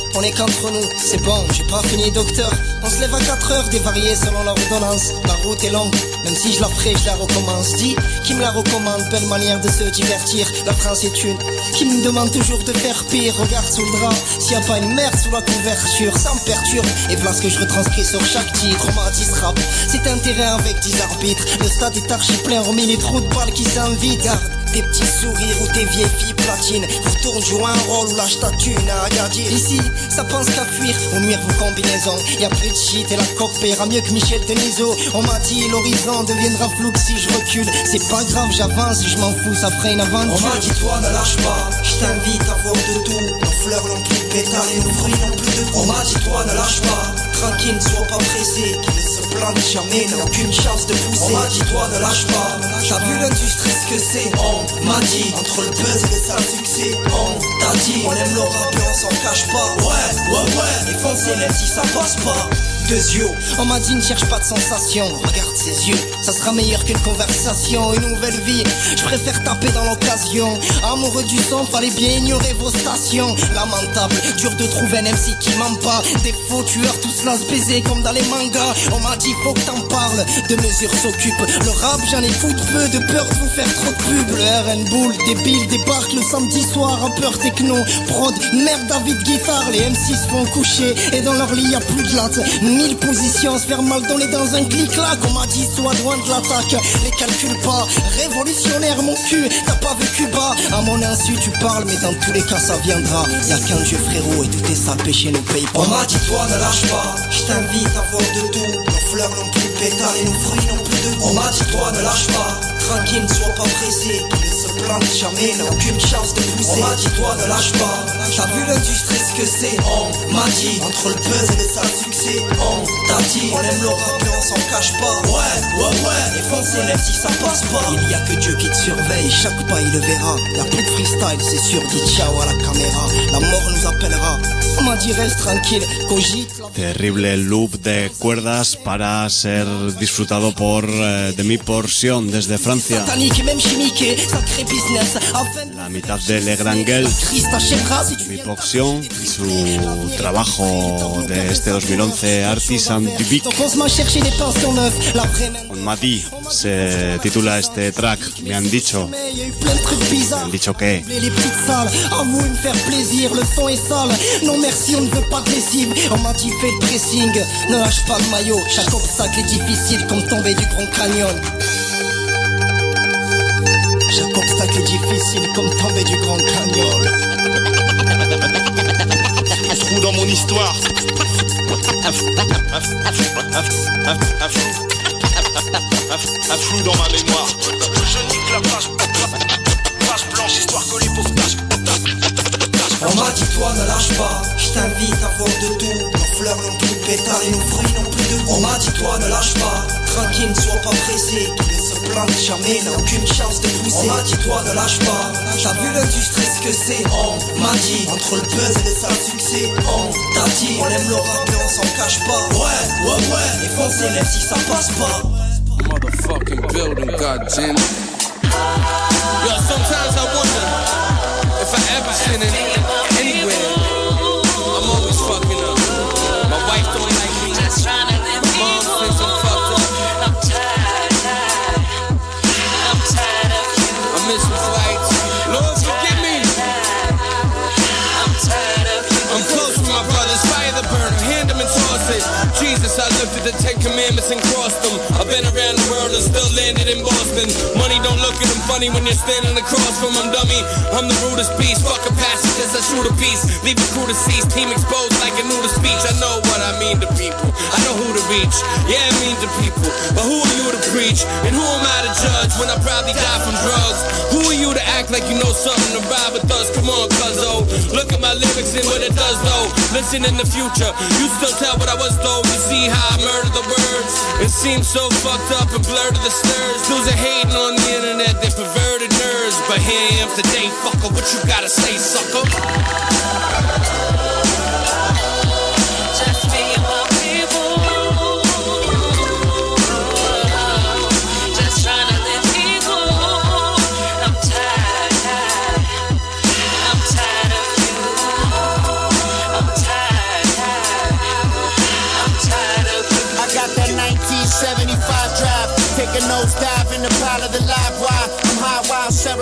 on est qu'entre nous, c'est bon, j'ai pas fini docteur. On se lève à 4 heures, dévariés selon l'ordonnance. La route est longue, même si je la ferai, je la recommence. Dis, qui me la recommande, belle manière de se divertir. La France est une, qui me demande toujours de faire pire. Regarde sous le drap, s'il y a pas une merde sous la couverture. Ça me perturbe, et voilà ce que je retranscris sur chaque titre. Romantis rap, c'est un terrain avec 10 arbitres. Le stade est archi plein, remis les trous de balles qui s'invitent. Garde tes petits sourires ou tes vieilles filles platines. Retourne jouer un rôle ou lâche ta thune à Agadir. Ici, ça pense qu'à fuir, au nuire vos combinaisons. Y'a plus de shit et la coque paiera mieux que Michel Denisot. On m'a dit l'horizon deviendra flou que si je recule. C'est pas grave, j'avance, je m'en fous, ça ferait une aventure. On m'a dit toi ne lâche pas, je t'invite à voir de tout. Nos fleurs n'ont plus de pétales et nos fruits n'ont plus de goût. On m'a dit toi ne lâche pas, tranquille, ne sois pas pressé. Qui ne se plante jamais n'a aucune chance de pousser. On m'a dit toi ne lâche pas, t'as vu l'industrie ce que c'est. On m'a dit, entre le buzz et les sales succès. On t'a dit, on aime le rap et on s'en cache pas. Ouais, et foncez même si ça passe pas. Deux yeux, on m'a dit ne cherche pas de sensation. Regarde ses yeux, ça sera meilleur qu'une conversation. Une nouvelle vie, je préfère taper dans l'occasion. Amoureux du son, fallait bien ignorer vos stations. Lamentable, dur de trouver un MC qui ment pas. Des faux tueurs, tout cela se baiser comme dans les mangas. On m'a dit faut que t'en parles, de mesures s'occupe. Le rap j'en ai foutu peu, de peur de vous faire trop de pub. Le RN Bull, débile, débarque le samedi soir. Rappeur techno, prod, merde David guitare. Les MC se font coucher et dans leur lit y'a plus de latte. 1000 positions, se faire mal dans les dents, un clic-clac. On m'a dit sois loin de l'attaque, les calcule pas. Révolutionnaire mon cul, t'as pas vu Cuba. À mon insu tu parles mais dans tous les cas ça viendra. Y'a qu'un Dieu frérot et tout est sale péché nous paye pas. On m'a dit toi ne lâche pas, je t'invite à voir de tout. Nos fleurs n'ont plus de pétales et nos fruits n'ont plus de goût. On m'a dit toi ne lâche pas, tranquille, ne sois pas pressé. Qui ne se plante jamais n'a aucune chance de pousser. On m'a dit toi ne lâche pas, t'as vu l'industrie ce que c'est. On m'a dit, entre le buzz et les sales succès. On t'a dit, on aime le rap mais on s'en cache pas. Ouais, et foncez même si ça passe pas. Il y a que Dieu qui te surveille, chaque pas il le verra. Y'a plus de freestyle, c'est sûr, dis ciao à la caméra. La mort nous appellera, on m'a dit reste tranquille, cogite. Terrible loop de cuerdas para ser disfrutado por de mi porción desde Francia. La mitad de Le Grand Gueule, mi porción y su trabajo de este 2011, Artisan du Vic. On m'a dit, se titula este track. Me han dicho que les petites salles, à vous me faire plaisir, le son est sale. Non merci, on ne veut pas de lessive. On m'a dit fais le pressing, ne lâche pas le maillot. Chaque obstacle est difficile comme tomber du Grand Canyon. Chaque obstacle est difficile comme tomber du Grand Canyon. Un trou dans mon histoire. Un flou dans ma mémoire. Je nique la page blanche, histoire collée pour tâche. On m'a dit toi ne lâche pas, je t'invite à voir de tout. Nos fleurs n'ont plus de pétales et nos fruits n'ont plus de goût. On m'a dit toi ne lâche pas, tranquille, ne sois pas pressé. Qui ne se plante jamais n'a aucune chance de pousser. On m'a dit toi ne lâche pas, t'as vu l'industrie ce que c'est. On m'a dit, entre le buzz et les sales succès. On t'a dit, on aime le rap et on s'en cache pas. Ouais, et foncez même si ça passe pas. Motherfucking building, goddamn. Yo, sometimes I wonder if I ever sin in anywhere. I'm always fucking up. My wife don't like me. My mom thinks I'm fucked up. I'm tired of you. I miss my flights. Lord, forgive me. I'm tired of you. I'm close to my brothers. Fire the burner. Hand them and toss it. Jesus, I lifted the 10 Commandments and crossed them. I've been around the world and still landed in Boston. Money don't look at them funny when you're standing across from them, dummy. I'm the rudest beast, fuck a pacifist, I shoot a piece. Leave the crew to cease, team exposed like a nudist speech. I know what I mean to people, I know who to reach. Yeah, I mean to people, but who are you to preach? And who am I to judge when I probably die from drugs? Who are you to act like you know something to ride with us? Come on, cuzzo, look at my lyrics and what it does though. Listen in the future, you still tell what I was though. You see how I murder the words? It seems so fucked up and blurred to the stirs. Dudes are hating on the internet, they perverted nerds. But here I am today, fucker, what you gotta say, sucker? Just me and my people, just trying to live people. I'm tired of you. I'm tired.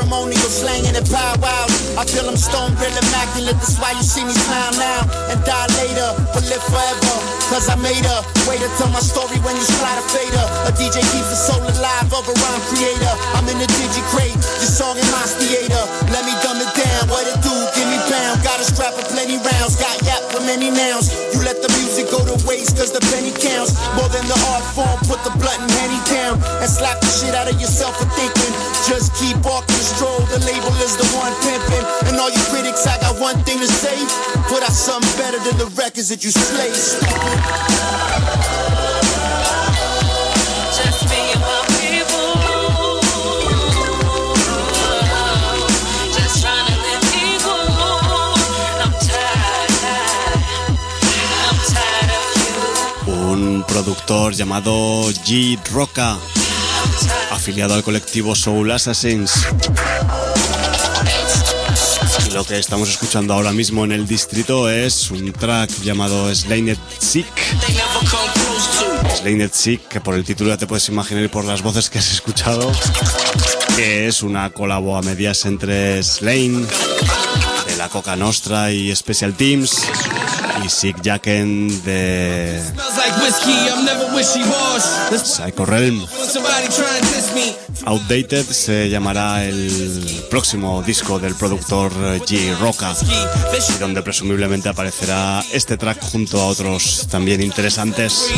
ceremonial slang and powwows. I feel I'm stone real immaculate, that's why you see me smile now and die later, but live forever. Cause I made her, way to tell my story when you slide a fader. A DJ keeps the soul alive of a rhyme creator. I'm in the digi-crate, this song in my theater. Let me dumb it down, what it do, give me pound. Got a strap of plenty rounds, got yap for many nouns. You let the music go to waste cause the penny counts. More than the art form, put the blunt and henny down. And slap the shit out of yourself for thinking. Just keep walking stroll, the label is the one pimping. And all you critics, I got one thing to say. Put out something better than the records that you slay. Just me and my people. Just trying to live evil. I'm tired of you. Un productor llamado G. Rocka, afiliado al colectivo Soul Assassins. Y lo que estamos escuchando ahora mismo en el distrito es un track llamado Slained Sick. Slained Sick, que por el título ya te puedes imaginar y por las voces que has escuchado, que es una colabo a medias entre Slain, de la Coca Nostra y Special Teams, y Sick Jacken de Psycho Realm. Outdated se llamará el próximo disco del productor G. Rocka, y donde presumiblemente aparecerá este track junto a otros también interesantes.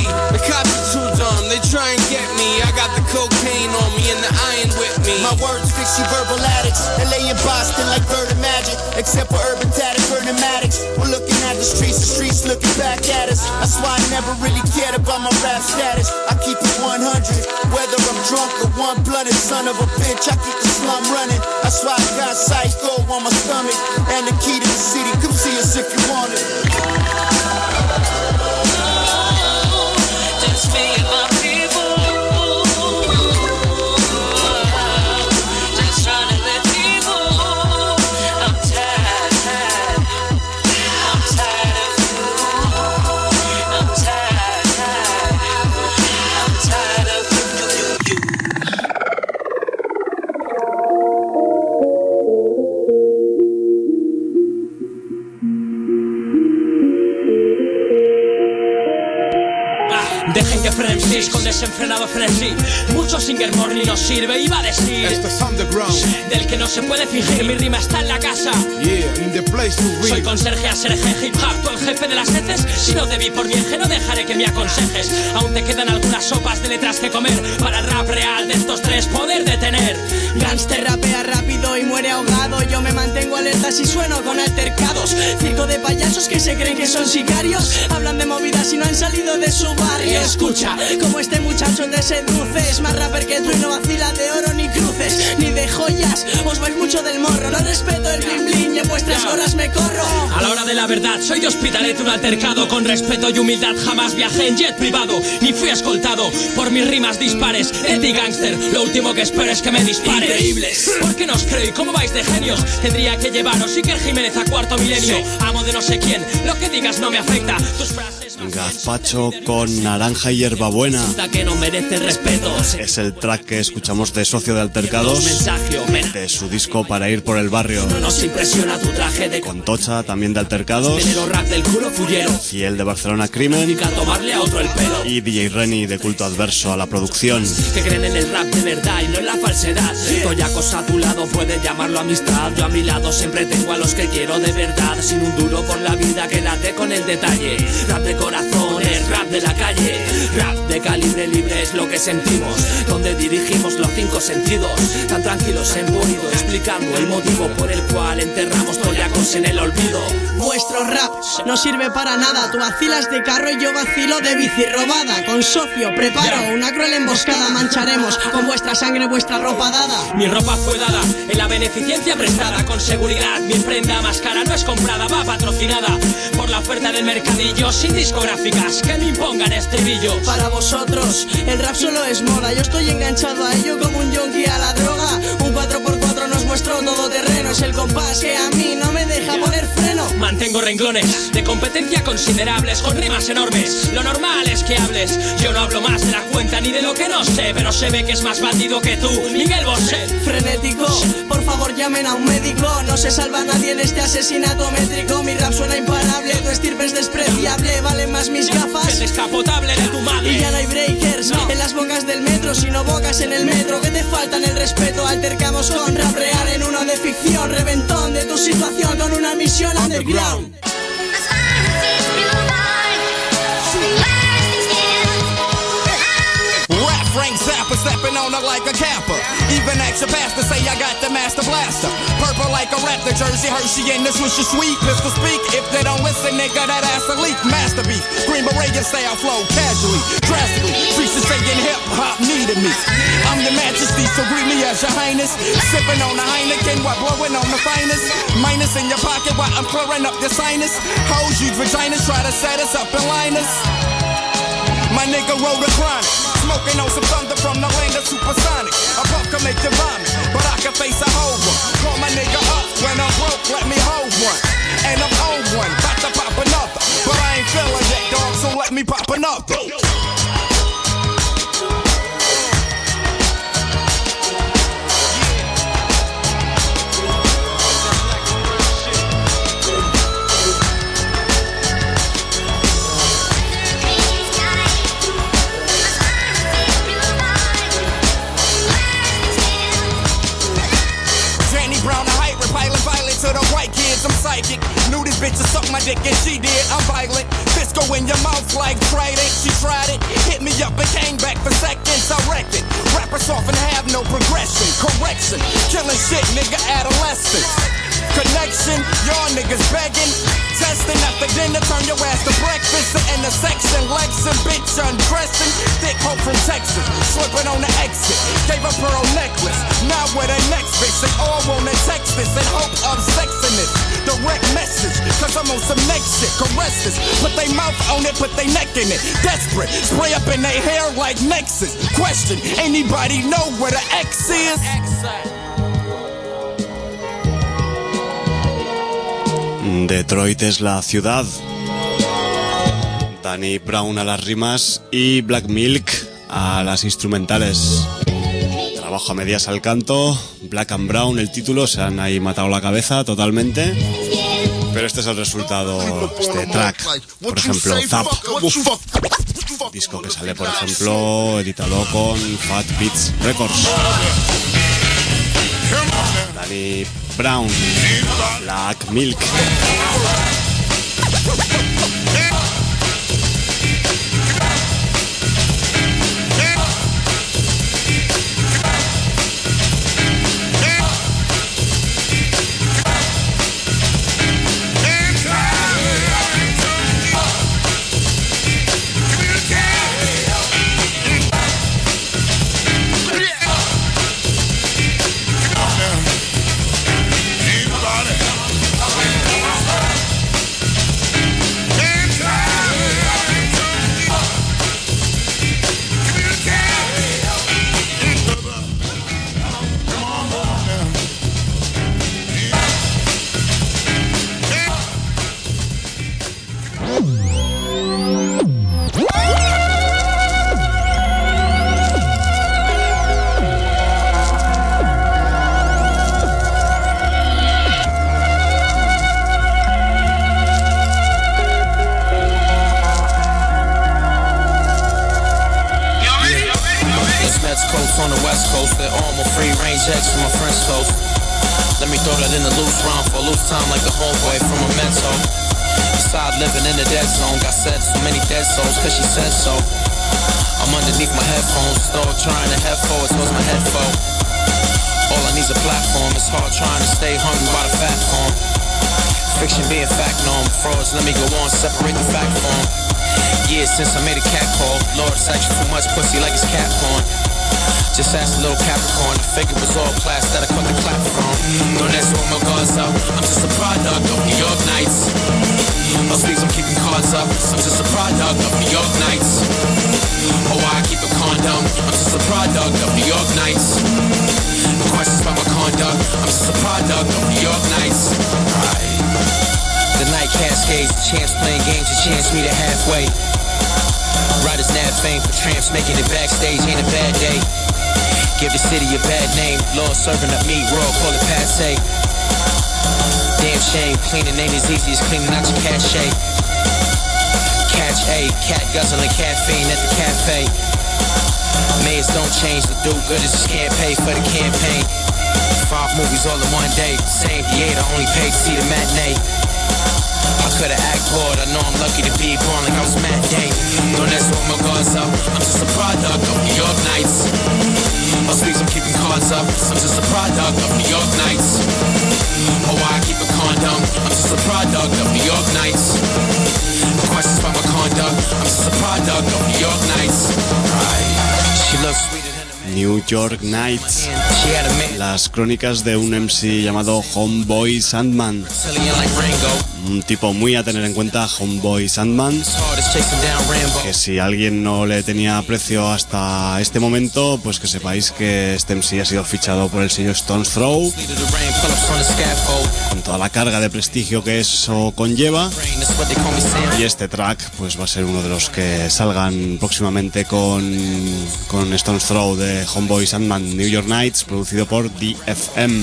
My words fix you verbal addicts and lay in Boston like bird and magic. Except for urban tatted burnamatics. We're looking at the streets looking back at us. That's why I never really cared about my rap status. I keep it 100, whether I'm drunk or one-blooded son of a bitch. I keep the slum running. That's why I got Psycho on my stomach and the key to the city. Come see us if you want it. Just me and my people. Just trying to live evil. I'm tired of you. I'm tired of you. Dejen que frenen con desenfrenado frenesí. Mucho Singer Morning nos sirve y va a decir: Esto es underground. Del que no se puede fingir, mi rima está en la casa. Yeah, in the place to read. Soy conserje a Serge Hip Hop, tú el jefe de las heces. Si no te vi por mi eje, no dejaré que me aconsejes. Aún te quedan algunas sopas de letras que comer. Para el rap real de estos tres poder detener. Gangster rapea rápido y muere ahogado. Yo me mantengo alerta si sueno con altercados. Circo de payasos que se creen que son sicarios. Hablan de movidas y no han salido de su barrio. Escucha, como este muchacho te seduce. Es más rapper que tú y no vacila de oro ni cruces, ni de joyas. Os vais mucho del morro. No respeto el bling bling y en vuestras horas me corro. A la hora de la verdad, soy de Hospitalet, un altercado. Con respeto y humildad jamás viajé en jet privado, ni fui escoltado por mis rimas dispares. Eti gangster, lo último que espero es que me dispares. Increíbles, ¿por qué no os creo? ¿Y cómo vais de genios? Tendría que llevaros Iker Jiménez a cuarto milenio. Amo de no sé quién, lo que digas no me afecta. Tus frases Gazpacho con naranja y hierbabuena. Que no merece el respeto. Es el track que escuchamos de Socio de Altercados, de su disco Para ir por el barrio. No nos impresiona tu traje de con Tocha, también de Altercados, rap del culo fullero. Y el de Barcelona Crimen. Tomarle a otro el pelo. Y DJ Reni de Culto Adverso a la producción. Que creen en el rap de verdad y no en la falsedad. Estoy acosa a tu lado, puedes llamarlo amistad. Yo a mi lado siempre tengo a los que quiero de verdad. Sin un duro por la vida, quédate con el detalle. Rap de corazón es rap de la calle. Rap de calibre libre es lo que sentimos. Donde dirigimos los cinco sentidos. Tan tranquilos en bonito, explicando el motivo por el cual enterramos toyacos en el olvido. Vuestro rap no sirve para nada. Tú vacilas de carro y yo vacilo de bici robada. Con Socio preparo una cruel emboscada. Mancharemos con vuestra sangre vuestra ropa dada. Mi ropa fue dada en la beneficencia prestada. Con seguridad mi prenda más cara no es comprada, va patrocinada por la oferta del mercadillo. Sin discográficas que me impongan estribillos. Para vosotros el rap solo es moda. Yo estoy enganchado a ello como un yonki a la droga. Un 4x4 no es vuestro todoterreno. Es el compás que a mí no me deja poner freno. Mantengo renglones de competencia considerables, con rimas enormes. Lo normal es que hables. Yo no hablo más de la cuenta ni de lo que no sé, pero se ve que es más bandido que tú, Miguel Bosé. Frenético, por favor llamen a un médico. No se salva nadie en este asesinato métrico. Mi rap suena imparable, tu estirpe es despreciable. Valen más mis gafas el descapotable de tu madre. Y ya no hay breakers en las bocas del metro, sino bocas en el metro que te faltan el respeto. Altercamos con rap real en uno de ficción. Reventón de tu situación con una misión underground. Frank Zappa stepping on her like a capper. Even ask your pastor, say I got the master blaster. Purple like a Raptor jersey, Hershey and the Swisher sweet. Pistol speak, if they don't listen, nigga, that ass a leak. Master beef, Green Beret style flow, casually, drastically. Streets is saying hip hop needed me. I'm your majesty, so greet me as your highness. Sipping on the Heineken while blowing on the finest. Minus in your pocket while I'm clearing up your sinus. Hoes use vaginas, try to set us up in liners. My nigga wrote a chronic. Smoking on some thunder from the land of supersonic. A puff can make you vomit, but I can face a whole one. Call my nigga up when I'm broke, let me hold one. And I'm on one, about to pop another. But I ain't feeling that, dog, so let me pop another. To the white kids, I'm psychic. Knew this bitch to suck my dick and she did. I'm violent. Fisco in your mouth like Trident. She tried it, hit me up and came back for seconds. I wrecked it. Rappers often have no progression. Correction, killing shit, nigga, adolescence. Connection, y'all niggas begging. Testing after dinner, turn your ass to breakfast. In the section, Lexin, bitch undressing. Thick hope from Texas, slipping on the exit. Gave a pearl necklace, now with her next bitch. They all wanna text this in hope of sexing it. Direct message, cause I'm on some next shit. Caress this, put they mouth on it, put they neck in it. Desperate, spray up in their hair like Nexus. Question, anybody know where the X is? Detroit es la ciudad. Danny Brown a las rimas y Black Milk a las instrumentales. Trabajo a medias al canto. Black and Brown el título, se han ahí matado la cabeza totalmente. Pero este es el resultado, este track. Por ejemplo, Zap. Disco que sale, por ejemplo, editado con Fat Beats Records. Danny Brown, Black Milk. Let me go on, separate the fact form. Yeah, since I made a cat call, Lord, it's actually too much pussy like it's cat porn. Just ask a little Capricorn, the figure was all class that I caught the clap from. Don't ask what my guards up, I'm just a product of New York nights. My sleeves, I'm keeping cards up, I'm just a product of New York nights. Oh, why I keep a condom, I'm just a product of New York nights. No questions about my conduct, I'm just a product of New York nights. The nightcast backstage, champs playing games to chance me to halfway. Riders nav fame for tramps, making it backstage ain't a bad day. Give the city a bad name, Lord serving up meat raw, call it passe. Damn shame, cleaning ain't as easy as cleaning out your cachet. Catch A, cat guzzling caffeine at the cafe. Mayors don't change, the do-gooders just can't pay for the campaign. 5 movies all in one day, same theater, only paid to see the matinee. I coulda act bored, I know I'm lucky to be born like I was Matt Day. Don't ask what my guards up, I'm just a product of New York nights. My sleeves, I'm keeping cards up, I'm just a product of New York nights. Oh, why I keep a condom, I'm just a product of New York nights. Questions about my conduct, I'm just a product of New York nights. She looks sweeter than New York Nights, las crónicas de un MC llamado Homeboy Sandman, un tipo muy a tener en cuenta, Homeboy Sandman, que si alguien no le tenía aprecio hasta este momento, pues que sepáis que este MC ha sido fichado por el sello Stones Throw, con toda la carga de prestigio que eso conlleva, y este track pues va a ser uno de los que salgan próximamente con Stones Throw de Homeboy Sandman, New York Nights, producido por DFM.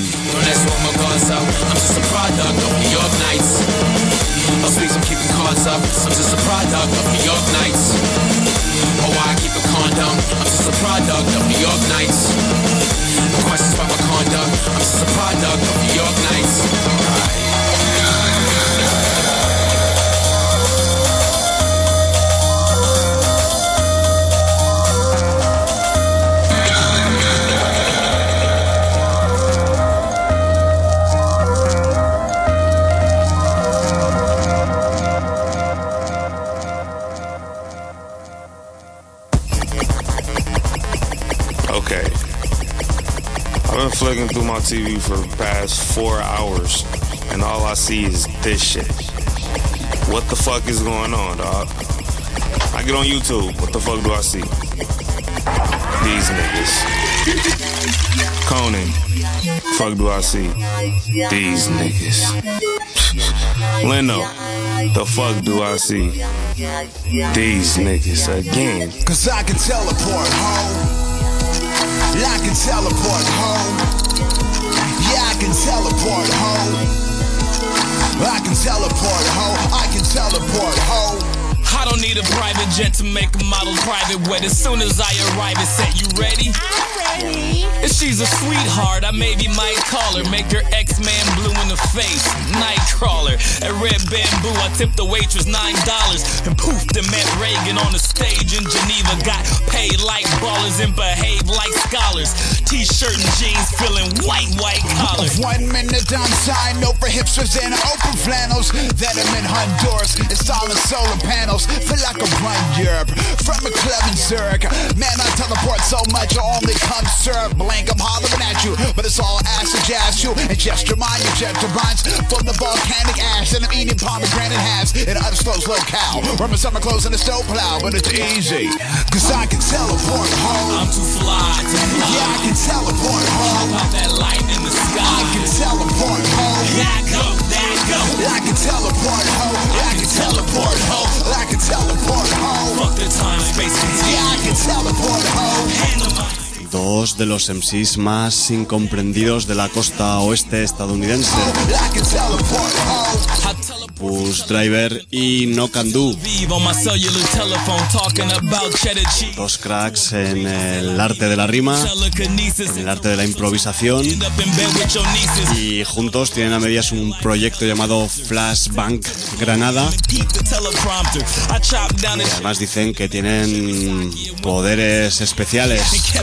Flicking through my TV for the past 4 hours, and all I see is this shit. What the fuck is going on, dog? I get on YouTube, what the fuck do I see? These niggas. Conan, fuck do I see? These niggas. Leno, the fuck do I see? These niggas again. Cause I can teleport home. I can teleport home. Yeah, I can teleport home. I can teleport home. I can teleport home. I don't need a private jet to make a model private wet. As soon as I arrive, it's set. You ready? I'm ready. If she's a sweetheart, I maybe might call her. Make her X-Man blue in the face. Nightcrawler. At Red Bamboo, I tipped the waitress $9. And poof, they met Reagan on the stage in Geneva. Got paid like ballers and behaved like scholars. T-shirt and jeans feeling white collar. 1 minute I'm signed over hipsters and open flannels. Then I'm in Honduras, installing solar panels. Feel like a run Europe, from a club in Zurich. Man, I teleport so much, I only come syrup. Blank, I'm hollering at you, but it's all acid jazz you. And gesture mine, you gesture binds from the volcanic ash. And I'm eating pomegranate halves in an undisclosed locale. Where my summer clothes in a snow plow, but it's easy, cause I can teleport home. I'm too fly to fly. Yeah, I can teleport home. How about that light in the sky? I can teleport home. That go. I can teleport home. I can teleport home. I can teleport home. Fuck the time, space, yeah, I can teleport home. Dos de los MCs más incomprendidos de la costa oeste estadounidense, Bus Driver y No Can Do, dos cracks en el arte de la rima, en el arte de la improvisación, y juntos tienen a medias un proyecto llamado Flashbang Granada, y además dicen que tienen poderes especiales.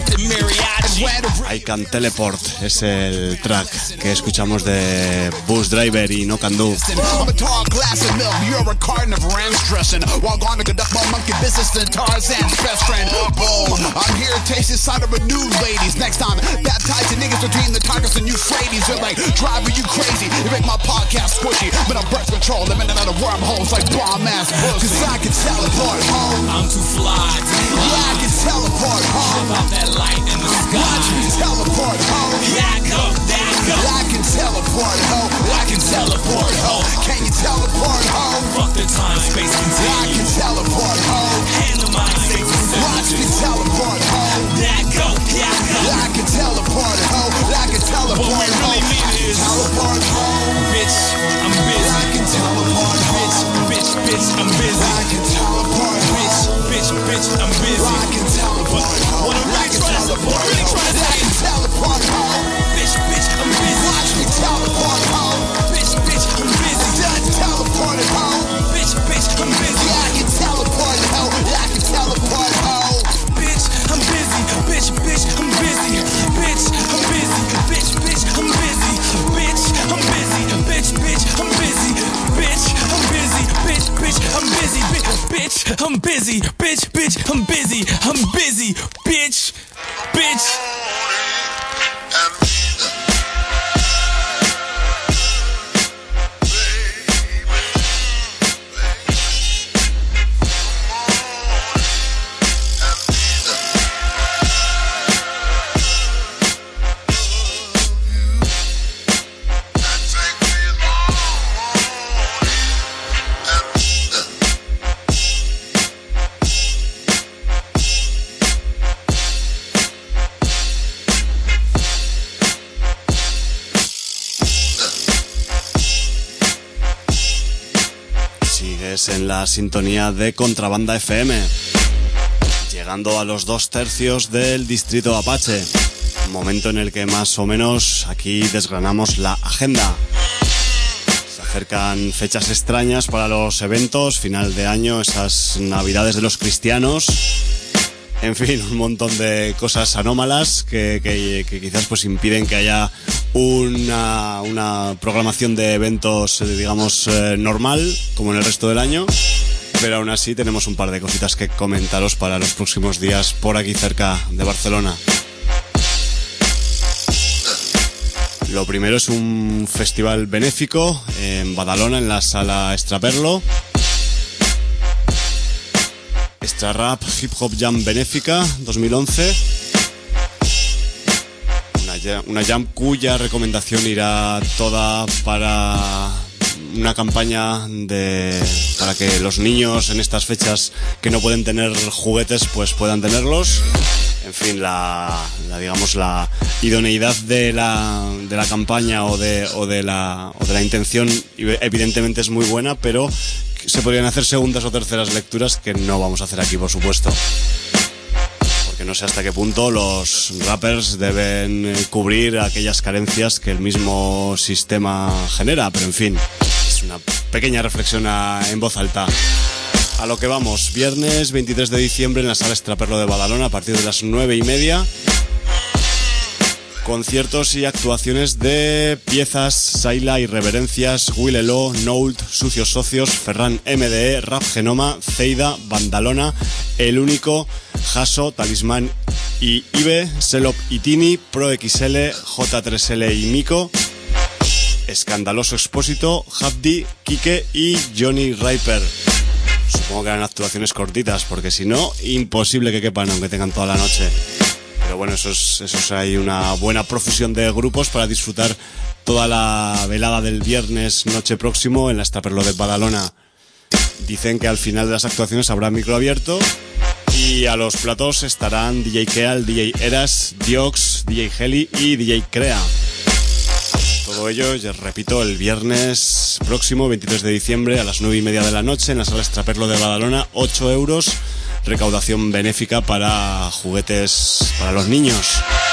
I Can Teleport es el track que escuchamos de Bus Driver y No Can Do. I'm here tasting side of a new ladies. Next time, baptizing niggas between the Tigers and Euphrates. They're like, driver, you crazy. You make my podcast squishy. But I'm birth control, living in other wormholes like bomb ass pussy. Cause I can teleport home. I'm too fly to fly. Yeah, I can teleport home. How about that light in the sky? Watch me teleport home. That go. I can teleport home. I can teleport home. Can you teleport home? What we really need is bitch, I'm busy. Bitch, I'm busy. Bitch, I'm busy. But what I'm really trying to say is bitch, I'm busy. Watch me teleport home. Bitch, I'm busy. Done teleported home. Bitch, I'm busy. Yeah, I can teleport home. I can teleport home. Bitch, I'm busy. Bitch, I'm busy. Bitch, I'm busy. Bitch, I'm busy. Bitch, I'm busy. Bitch, I'm busy. Bitch, I'm busy. Bitch, I'm busy. Bitch, I'm busy. Bitch, I'm busy. I'm busy. Bitch. En la sintonía de Contrabanda FM, llegando a los 2/3 del distrito Apache, momento en el que más o menos aquí desgranamos la agenda. Se acercan fechas extrañas para los eventos, final de año, esas navidades de los cristianos, en fin, un montón de cosas anómalas que quizás pues impiden que haya una programación de eventos, digamos, normal, como en el resto del año, pero aún así tenemos un par de cositas que comentaros para los próximos días por aquí cerca de Barcelona. Lo primero es un festival benéfico en Badalona, en la sala Extraperlo. Extra Rap Hip Hop Jam Benéfica 2011. Una jam cuya recomendación irá toda para una campaña para que los niños en estas fechas que no pueden tener juguetes pues puedan tenerlos. En fin, la idoneidad de la campaña o de la intención evidentemente es muy buena, pero se podrían hacer segundas o terceras lecturas que no vamos a hacer aquí, por supuesto. Porque no sé hasta qué punto los rappers deben cubrir aquellas carencias que el mismo sistema genera, pero en fin, es una pequeña reflexión en voz alta. A lo que vamos, viernes 23 de diciembre en la sala Extraperlo de Badalona a partir de las 9:30. Conciertos y actuaciones de Piezas, Saila, Irreverencias, Willelo, Noult, Sucios Socios, Ferran MDE, Rap Genoma, Ceida, Bandalona, El Único, Jaso, Talismán y Ibe, Selop y Tini, Pro XL, J3L y Mico, Escandaloso Expósito, Habdi, Kike y Johnny Riper. Supongo que eran actuaciones cortitas, porque si no, imposible que quepan, aunque tengan toda la noche. Pero bueno, eso hay una buena profusión de grupos para disfrutar toda la velada del viernes noche próximo en la Extraperlo de Badalona. Dicen que al final de las actuaciones habrá micro abierto y a los platos estarán DJ Keal, DJ Eras, Diox, DJ Heli y DJ Crea. Todo ello, ya repito, el viernes próximo, 23 de diciembre, a las 9:30 de la noche, en la sala Extraperlo de Badalona, 8 euros, recaudación benéfica para juguetes para los niños.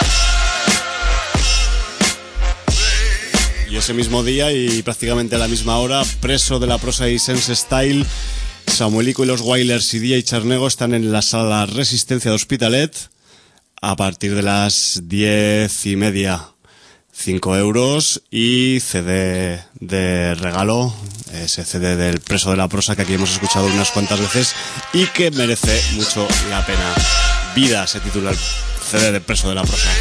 Y ese mismo día y prácticamente a la misma hora, Preso de la Prosa y Sense Style, Samuelico y los Wailers y DJ Charnego están en la sala Resistencia de Hospitalet a partir de las 10:30. 5 euros y CD de regalo, ese CD del Preso de la Prosa que aquí hemos escuchado unas cuantas veces y que merece mucho la pena. Vida se titula el CD del Preso de la Prosa.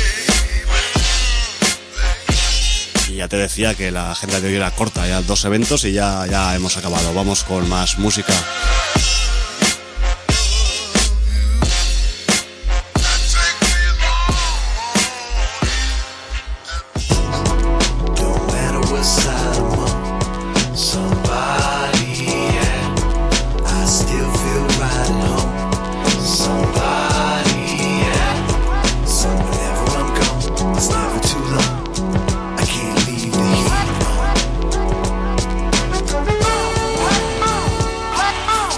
Y ya te decía que la agenda de hoy era corta, ya 2 eventos y ya hemos acabado. Vamos con más música.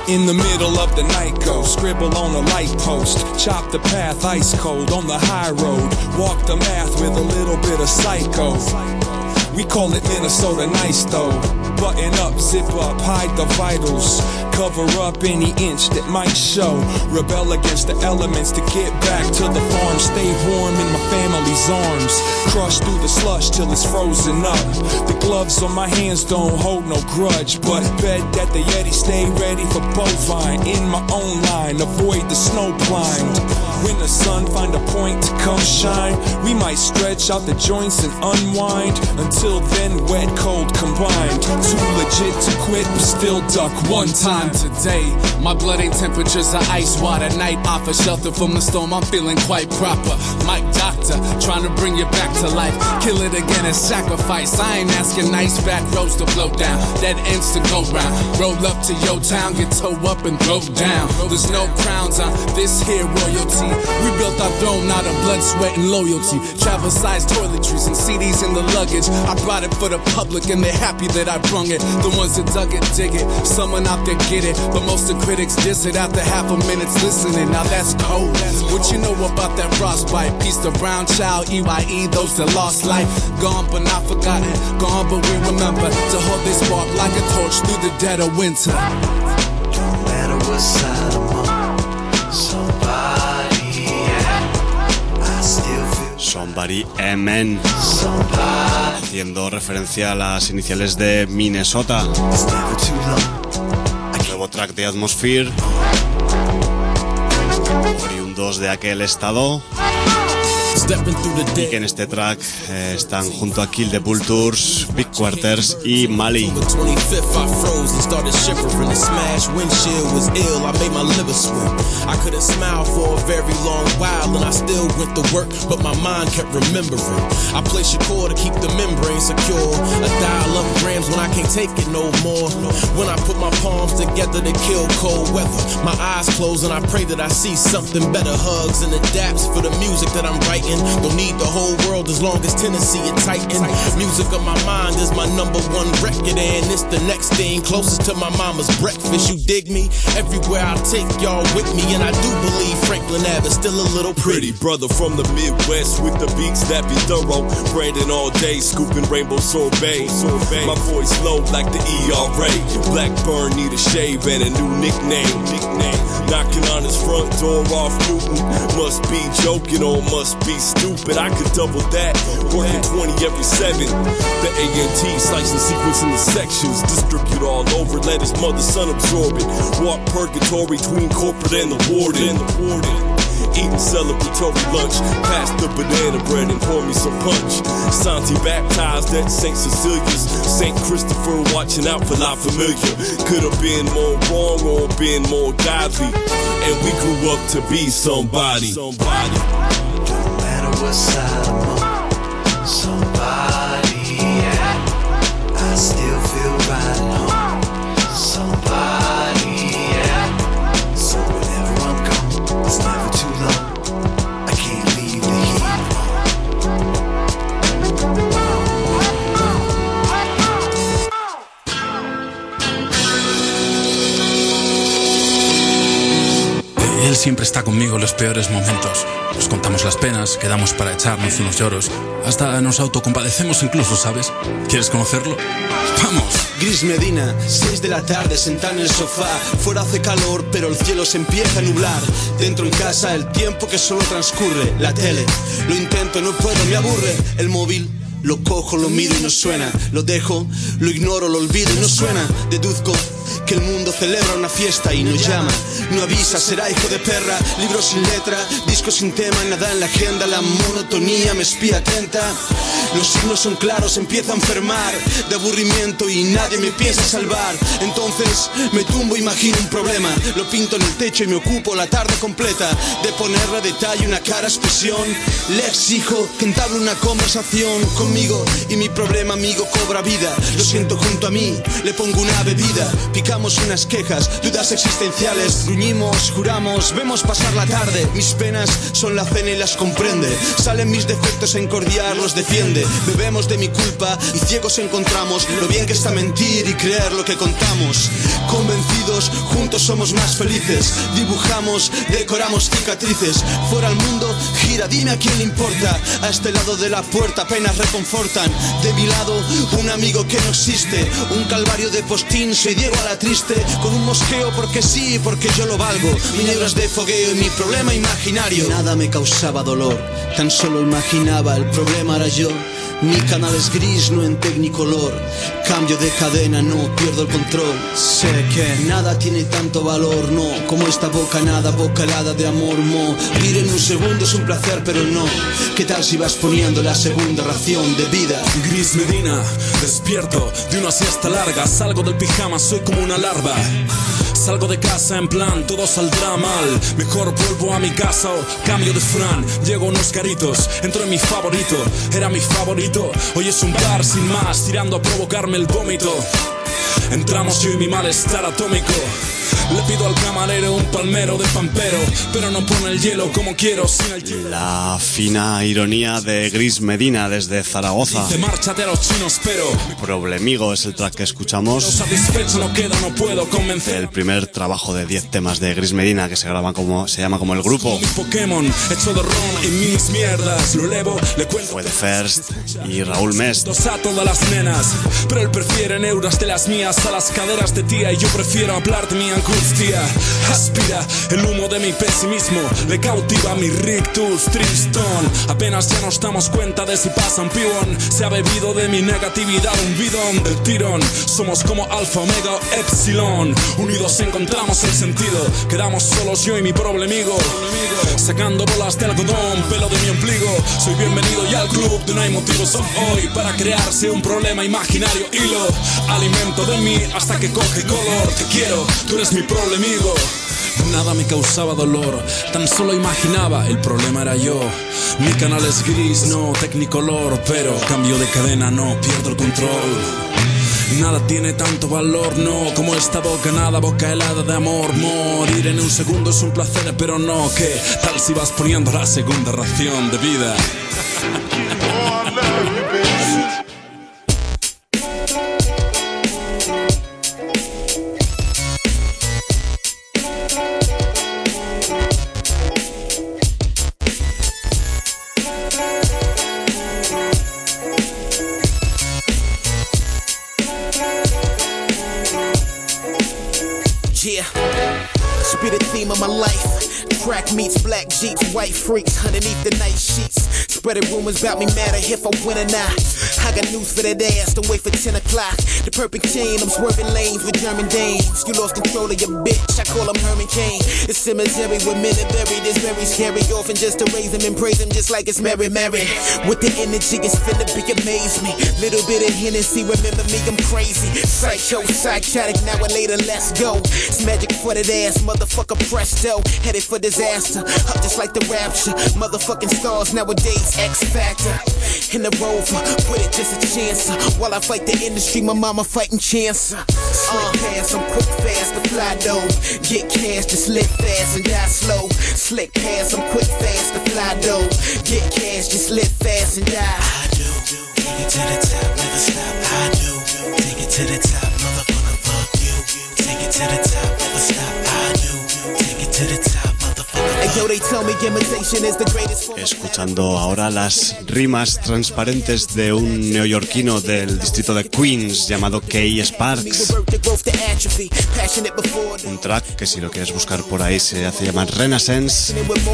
In the middle of the night, go scribble on a light post. Chop the path ice cold on the high road. Walk the math with a little bit of psycho. We call it Minnesota nice though. Button up, zip up, hide the vitals. Cover up any inch that might show. Rebel against the elements to get back to the farm. Stay warm in my family's arms. Crush through the slush till it's frozen up. The gloves on my hands don't hold no grudge, but bet that the Yeti stay ready for bovine. In my own line, avoid the snow blind. When the sun find a point to come shine, we might stretch out the joints and unwind. Until then, wet, cold combined. Too legit to quit, but still duck one time today. My blood ain't temperatures of ice water. Night offer shelter from the storm, I'm feeling quite proper. Mike Doctor, trying to bring you back to life. Kill it again as sacrifice. I ain't asking nice back roads to blow down. Dead ends to go round. Roll up to your town, get toe up and throw down. There's no crowns on this here royalty. We built our throne out of blood, sweat, and loyalty. Travel-sized toiletries and CDs in the luggage. I brought it for the public and they're happy that I brung it. The ones that dug it, dig it. Someone out there get it. But most of the critics diss it after half a minute's listening. Now that's cold. What you know about that frostbite? Peace to Brown Child, EYE, those that lost life. Gone but not forgotten. Gone but we remember. To hold this spark like a torch through the dead of winter. Don't matter what side I'm on. Somebody, I still feel Somebody Amen, haciendo referencia a las iniciales de Minnesota. Nuevo track de Atmosphere, oriundos de aquel estado, y que en este track están junto a Kill the Bull Tours, Big Quarters y Mali. I couldn't smile for a very long while and I still went to work, but my mind kept remembering. I place your core to keep the membrane secure. A dial up grams when I can't take it no more. When I put my palms together to kill cold weather, my eyes close and I pray that I see something better. Hugs and adapts for the music that I'm writing. Don't need the whole world as long as Tennessee it tighten. Music of my mind is my number one record, and it's the next thing closest to my mama's breakfast. You dig me? Everywhere I take y'all with me, and I do believe Franklin Ave is still a little pretty. Brother from the Midwest with the beats that be thorough. Brandon all day, scooping rainbow sorbet. My voice low like the ERA. Blackburn need a shave and a new nickname. Knocking on his front door off Newton. Must be joking or must be stupid. I could double that. Working 20 every 7. The ANT slicing sequence in the sections. Distribute all over. Let his mother son absorb it. Walk purgatory between corporate and the warden. Eating celebratory lunch. Pass the banana bread and pour me some punch. Santi baptized at St. Cecilia's. St. Christopher watching out for La Familia. Could have been more wrong or been more godly. And we grew up to be somebody. Don't matter what side I'm on. Somebody, I still feel right at home. Somebody, so whenever I'm gone, it's never too long. I can't leave the heat Él siempre está conmigo en los peores momentos. Nos contamos las penas, quedamos para echarnos unos lloros. Hasta nos autocompadecemos incluso, ¿sabes? ¿Quieres conocerlo? ¡Vamos! Gris Medina, 6 de la tarde, sentada en el sofá. Fuera hace calor, pero el cielo se empieza a nublar. Dentro en casa, el tiempo que solo transcurre. La tele, lo intento, no puedo, me aburre. El móvil, lo cojo, lo miro y no suena. Lo dejo, lo ignoro, lo olvido y no suena. Deduzco que el mundo celebra una fiesta y no llama, no avisa, será hijo de perra. Libro sin letra, disco sin tema, nada en la agenda. La monotonía me espía atenta. Los signos son claros, empiezo a enfermar de aburrimiento y nadie me piensa salvar. Entonces me tumbo, imagino un problema. Lo pinto en el techo y me ocupo la tarde completa de ponerle a detalle una cara expresión. Le exijo que entable una conversación conmigo y mi problema amigo cobra vida. Lo siento junto a mí, le pongo una bebida. practicamos unas quejas, dudas existenciales. Gruñimos, juramos, vemos pasar la tarde. Mis penas son la cena y las comprende. Salen mis defectos en cordiar, los defiende. Bebemos de mi culpa y ciegos encontramos lo bien que está mentir y creer lo que contamos. Convencidos, juntos somos más felices. Dibujamos, decoramos cicatrices. Fuera al mundo, gira, dime a quién le importa. A este lado de la puerta apenas reconfortan. De mi lado, un amigo que no existe. Un calvario de postín, soy Diego a la triste. Con un mosqueo porque sí, porque yo lo valgo. Mi negro es de fogueo y mi problema imaginario. Nada me causaba dolor, tan solo imaginaba, el problema era yo. Mi canal es gris, no en tecnicolor. Cambio de cadena, no pierdo el control. Sé que nada tiene tanto valor, no, como esta bocanada, boca helada de amor, mo. Ir en un segundo es un placer, pero no. ¿Qué tal si vas poniendo la segunda ración de vida? Gris Medina, despierto de una siesta larga. Salgo del pijama, soy como una larva. Salgo de casa en plan, todo saldrá mal. Mejor vuelvo a mi casa o cambio de Fran. Llego a unos caritos, entro en mi favorito. Era mi favorito, hoy es un bar sin más, tirando a provocarme el vómito. Entramos yo y mi malestar atómico. Le pido al camarero un palmero de pampero, pero no pone el hielo como quiero sin el hielo. La fina ironía de Gris Medina desde Zaragoza. Dice, márchate a los chinos, pero Problemigo es el track que escuchamos. no satisfecho no queda, no puedo convencer. El primer trabajo de 10 temas de Gris Medina que se llama como El Grupo. Mi Pokémon, hecho de ron y mis mierdas. Lo elevo, le cuento. Fue The First y Raúl Mest. A todas las nenas, pero él prefiere neuras de las mías a las caderas de tía. Y yo prefiero hablar de mi angustia. Aspira el humo de mi pesimismo, le cautiva mi rictus tristón. Apenas ya nos damos cuenta de si pasa un pibón. Se ha bebido de mi negatividad un bidón del tirón. Somos como alfa, omega o epsilon. Unidos encontramos el sentido. Quedamos solos yo y mi problemigo. Sacando bolas de algodón, pelo de mi ombligo. Soy bienvenido ya al club de no hay motivos hoy para crearse un problema imaginario. Hilo, alimento de mí hasta que coge color. Te quiero, tú eres mi problemigo. Nada me causaba dolor, tan solo imaginaba, el problema era yo. Mi canal es gris, no tecnicolor, pero cambio de cadena, no pierdo el control. Nada tiene tanto valor, no, como esta bocanada, boca helada de amor. Morir en un segundo es un placer, pero no. ¿Qué tal si vas poniendo la segunda ración de vida? Yeah, spit a theme of my life. Crack meets black jeeps, white freaks underneath the night sheets. Spreading rumors about me matter if I win or not. I got news for that ass, don't wait for 10 o'clock. The perfect chain, I'm swerving lanes with German dames. You lost control of your bitch, I call him Herman Cain. It's cemetery with men that buried. This very scary orphan just to raise him and praise him just like it's Mary Mary. With the energy, it's finna be amazing. Little bit of Hennessy, remember me, I'm crazy. Psycho, psychotic, now or later, let's go. It's magic for that ass, motherfucker presto. Headed for disaster, up just like the rapture. Motherfucking stars nowadays, X Factor. In the Rover, with it just a chance. While I fight the industry, my mama fighting cancer. Slick pass, I'm quick fast to fly though. Get cash, just live fast and die slow. Slick pass, I'm quick fast to fly though. Get cash, just live fast and die. I do, take it to the top, never stop. I do, take it to the top, motherfucker, fuck you. Take it to the top, never stop. I do, take it to the top, motherfucker. Hey, yo, they tell me imitation is the greatest form. Escuchando ahora las rimas transparentes de un neoyorquino del distrito de Queens llamado Kay Sparks. Un track que si lo quieres buscar por ahí se hace llamar Renaissance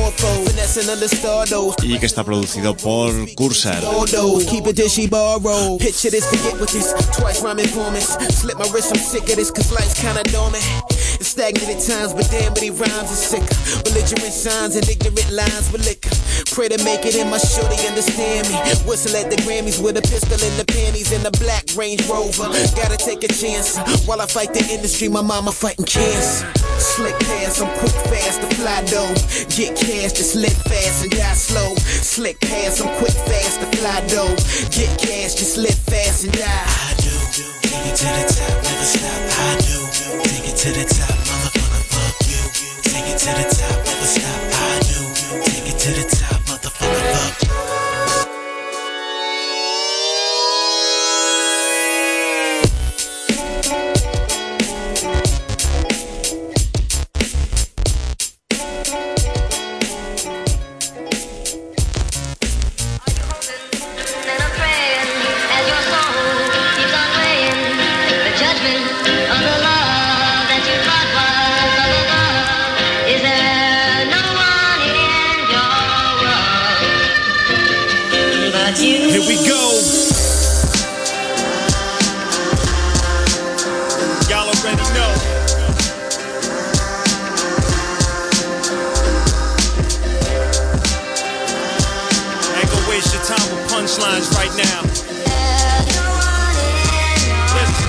y que está producido por Cursor. Stagnated times, but damn, but he rhymes is sick. Belligerent signs and ignorant lines with liquor. Pray to make it in my show, they understand me. Whistle at the Grammys with a pistol in the panties and a black Range Rover. Gotta take a chance. While I fight the industry, my mama fighting cancer. Slick pass, I'm quick fast to fly though. Get cash, just live fast and die slow. Slick pass, I'm quick fast to fly though. Get cash, just live fast and die. I do, take it to the top, never stop. I do. to the top, motherfucker, fuck you. Take it to the top, never stop, I do. Take it to the top, motherfucker, fuck you. Here we go. Y'all already know. I ain't gonna waste your time with punchlines right now. Listen,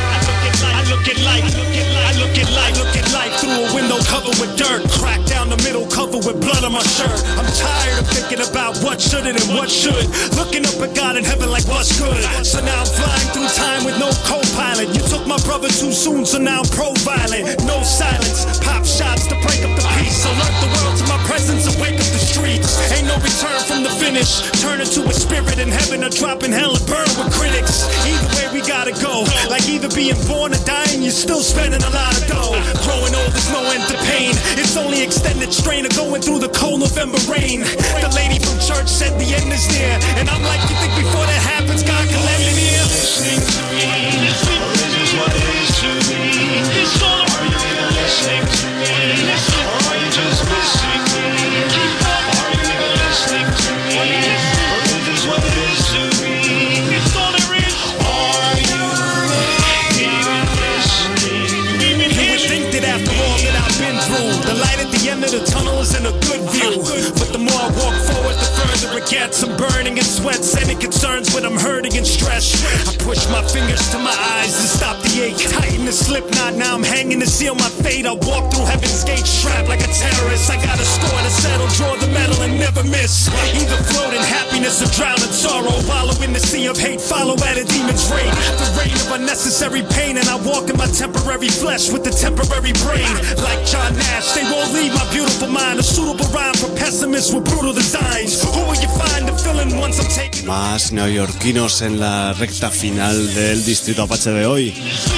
I look at life through a window covered with dirt. Crack down the middle, covered with blood on my shirt. I'm tired of thinking about what shouldn't and what should. Looking up at God in heaven like what's good. So now I'm flying through time with no co-pilot. You took my brother too soon, so now I'm pro-violent. No silence, pop shots to break up the peace. Alert the world to my presence and wake up the streets. Ain't no return from the finish. Turn into a spirit in heaven or drop in hell and burn with critics. Either way we gotta go. Like either being born or dying, you're still spending a lot of dough. Growing old, there's no end to pain. It's only extended strain of going through the cold November rain. The lady from church said the end is near, and I'm like, you think before that happens, God can lend an ear? Listening to me, this is what it is to me. Are you even listening to me? Or are you just missing me? Are you even listening to me? Or this is what it is to me. It's all there is. Are you even listening? You would think that after all that I've been through, the light at the end of the tunnel is in a good view. But the more I walk forward, the further it gets. I'm burning in sweats, any concerns when I'm hurting and stressed. I push my fingers to my eyes to stop the ache. Tighten the slip knot, now I'm hanging to seal my fate. I walk through heaven's gate strapped like a terrorist. I got a score to settle, draw the medal and never miss. Either float in happiness or drown in sorrow. Wallow in the sea of hate, follow at a demon's rate. The reign of unnecessary pain, and I walk in my temporary flesh with the temporary brain. Like John Nash, they won't leave my beautiful mind. A suitable rhyme for pessimists with brutal designs. Who will you find to fill in once I'm taking? Más neoyorquinos en la recta final del Distrito Apache de hoy.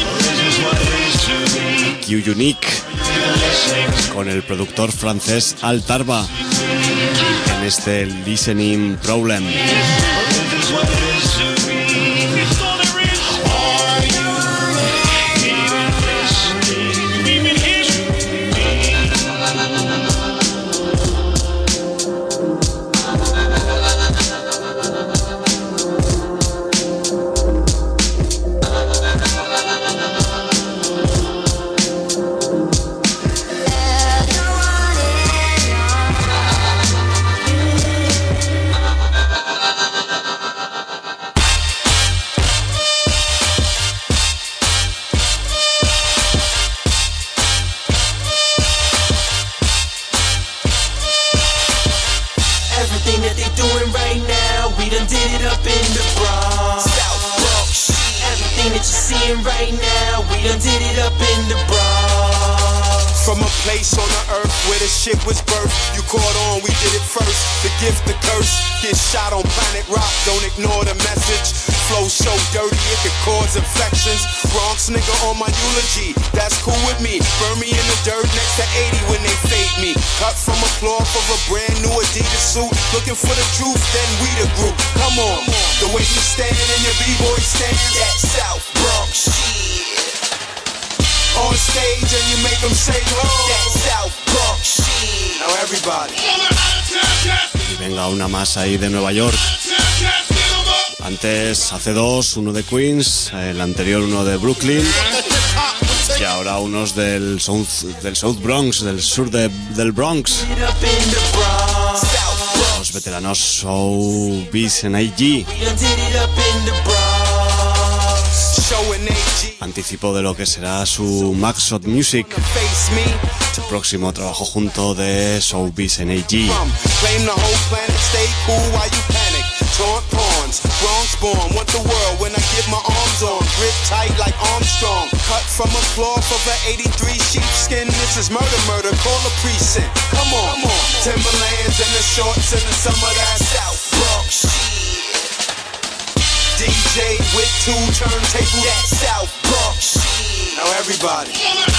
Q-Unique con el productor francés Al Tarba en este Listening Problem. Right now, we done did it up in the Bronx. From a place on the earth where the shit was birthed, you caught on, we did it first. The gift, the curse, get shot on planet rock, don't ignore the message. Flow so dirty it could cause infections. Bronx nigga on my eulogy, that's cool with me. Burn me in the dirt next to 80 when they fade me. Cut from a cloth of a brand new Adidas suit. Looking for the truth, then we the group. Come on, the way you stand and your b-boy stands, that South Bronx shit. On stage and you make them say, oh, that South Bronx shit. Now everybody. Y venga una más ahí de Nueva York. Antes, hace dos, uno de Queens, el anterior uno de Brooklyn y ahora unos del South Bronx, del sur del Bronx. Los veteranos Showbiz en AG. Anticipo de lo que será su Maxot Music, el próximo trabajo junto de Showbiz en AG. Taunt pawns, Bronx born, want the world when I give my arms on. Grip tight like Armstrong, cut from a cloth of an 83 sheepskin. This is murder, murder, call the precinct. Come on, Timberlands and the shorts and the summer that South Bronx shit. DJ with 2 turntables, that South Bronx shit. Now everybody.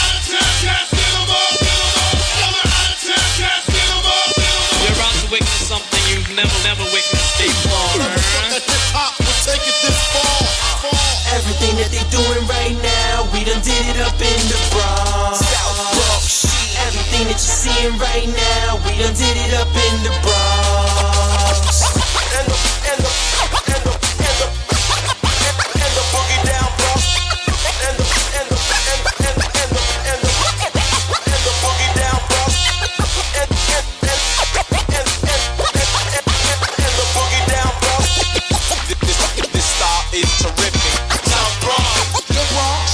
You're about to witness something you've never witnessed before. At the top, we'll take it this far. Everything that they doing right now, we done did it up in the Bronx. South Bronx. Everything that you're seeing right now, we done did it up in the Bronx. And the boogie down Bronx. And the boogie down Bronx. And the boogie down Bronx. This style is terrific. South Bronx. The Bronx.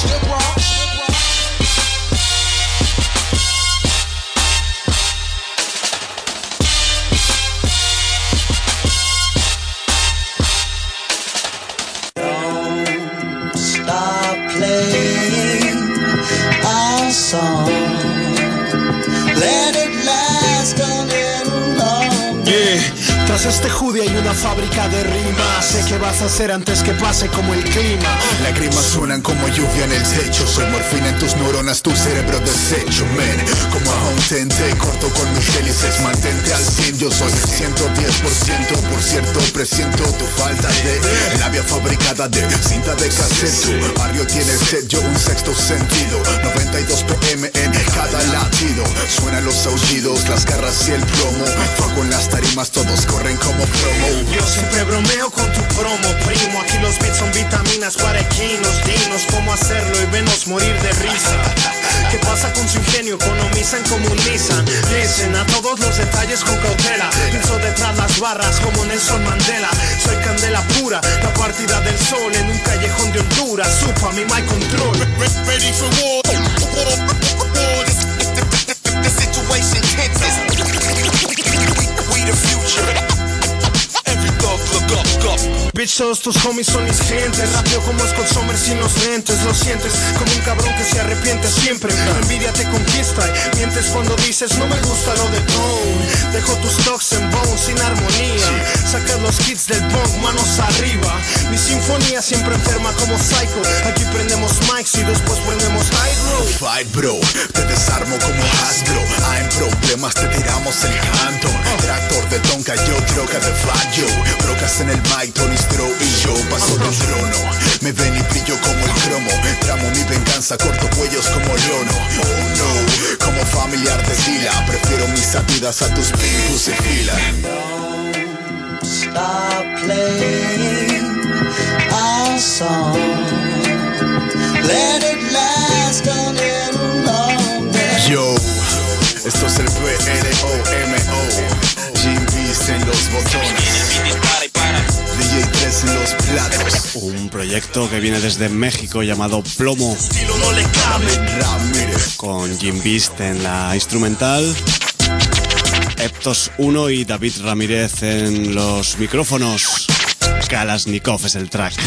Stop playing our song. Let it last a little longer. Yeah. Tras este hoodie hay una fábrica de rimas. Sé que vas a hacer antes que pase como el clima. Lágrimas suenan como lluvia en el techo. Soy morfina en tus neuronas, tu cerebro deshecho, man. Como a un tente, corto con mis hélices. Mantente al 100, yo soy 110%. Por cierto, presiento tu falta de labia fabricada de cinta de cassette. Tu barrio tiene sed, yo un sexto sentido. 92 PM en cada latido. Suenan los aullidos, las garras y el plomo. Fuego en las tarimas, todos corren como promo. Yo siempre bromeo con tu promo, primo. Aquí los beats son vitaminas para equinos. Dinos cómo hacerlo y venos morir de risa. ¿Qué pasa con su ingenio? Economizan como un Nissan. Listen a todos los detalles con cautela. Pienso detrás las barras como Nelson Mandela. Soy candela pura, la partida del sol en un callejón de Honduras. Supa mi my control. Ready for war. The situation tenses. We the future. Every dog look up. Bitch, todos tus homies son mis clientes. Rapeo como Scott Summers sin los lentes. Lo sientes como un cabrón que se arrepiente siempre. La envidia te conquista y mientes cuando dices no me gusta lo de Bone. Dejo tus talks en Bone sin armonía. Sacas los kits del bunk, manos arriba. Mi sinfonía siempre enferma como Psycho. Aquí prendemos mics y después prendemos hydro. Fight bro, te desarmo como Hasbro. Hay problemas, te tiramos el canto. Tractor de Tonka, yo troca de Fat Joe. Brocas en el mic, Tony Stroh y yo paso del trono. Me ven y brillo como el cromo. Tramo mi venganza, corto cuellos como Lono. Oh no, como familiar de Dila. Prefiero mis salidas a tus pimpus y fila. Stop playing our song. Let it last a little longer. Yo, esto es el PROMO. Jim Beast en los botones. DJ 3 en los platos. Un proyecto que viene desde México llamado Plomo. Con Jim Beast en la instrumental. Eptos 1 y David Ramírez en los micrófonos. Kalashnikov es el track.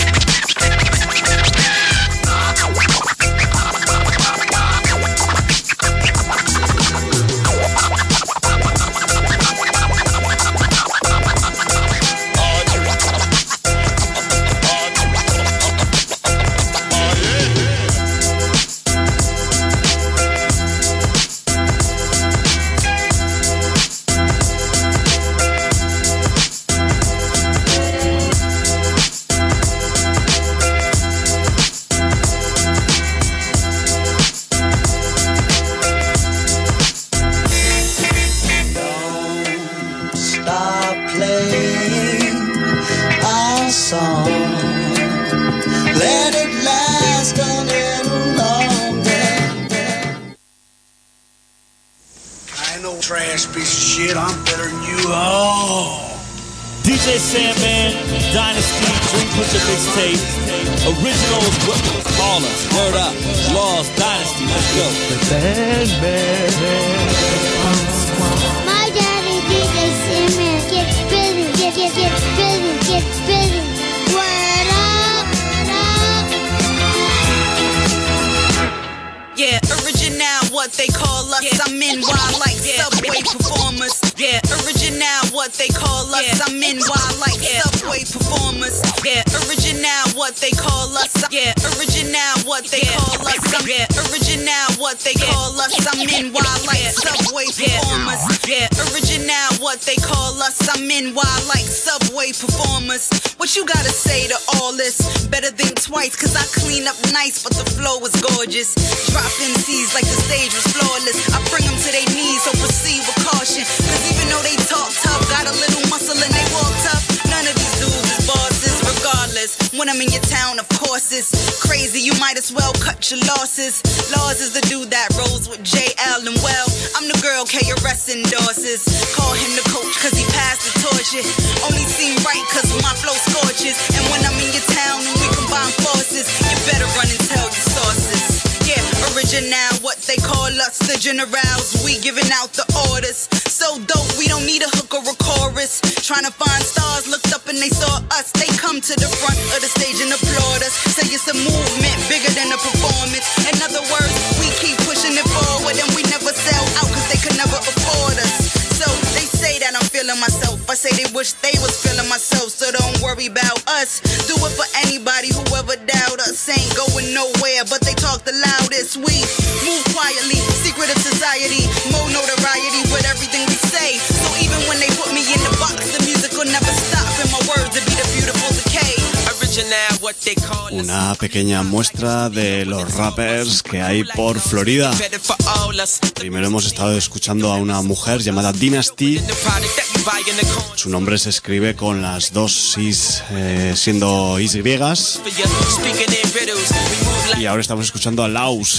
Trash piece of shit, I'm better than you all. DJ Sandman, Dynasty, Dream Pusher Mixtape. Original is what we call us. Word up, Laws, Dynasty, let's go. The Sandman. My daddy, DJ Sandman, gets busy, get busy. Word up, us. I'm in wild like subway performers. Yeah, original what they call us. Yeah, original what they call us. Yeah, original what they call us. I'm in wild like subway performers. Yeah, original what they call us. I'm in wild like subway performers. What you gotta say to all this? Better think twice, cause I clean up nice, but the flow was gorgeous. Drop MCs like the stage was flawless. I bring them to their knees, so proceed with caution. Cause even though they talk tough, got a little muscle and they walk tough, none of these dudes is bosses. Regardless, when I'm in your town, of course it's crazy, you might as well cut your losses. Laws is the dude that rolls with JL, and well, I'm the girl KRS endorses. Call him the coach cause he passed the torch. It only seem right cause my flow scorches. And when I'm in your town and we combine forces, you better run and tell your sources. Yeah, original, what they call us, the generals, we giving out the orders. So dope, we don't need a hook or a chorus. Trying to find stars, looked up and they saw us. They come to the front of the stage and applaud us. Say it's a movement bigger than a performance. In other words, we keep pushing it forward and we never sell out cause they could never afford us. So they say that I'm feeling myself, I say they wish they was feeling myself. So don't worry about us, do it for anybody who ever doubt us. Ain't going nowhere, but they talk the loudest. We move quietly, secret of society, more notoriety with everything we say. So even when they put me in the box, the music will never stop, and my words will be the beautiful decay. Una pequeña muestra de los rappers que hay por Florida. Primero hemos estado escuchando a una mujer llamada Dynasty. Su nombre se escribe con las dos Is siendo Y. Y ahora estamos escuchando a Laus,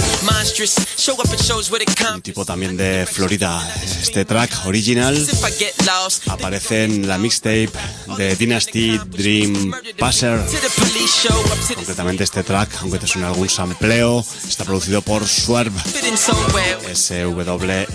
un tipo también de Florida. Este track original aparece en la mixtape de Dynasty Dream Passer. Concretamente este track, aunque te suene algún sampleo, está producido por Swerve, SWERV.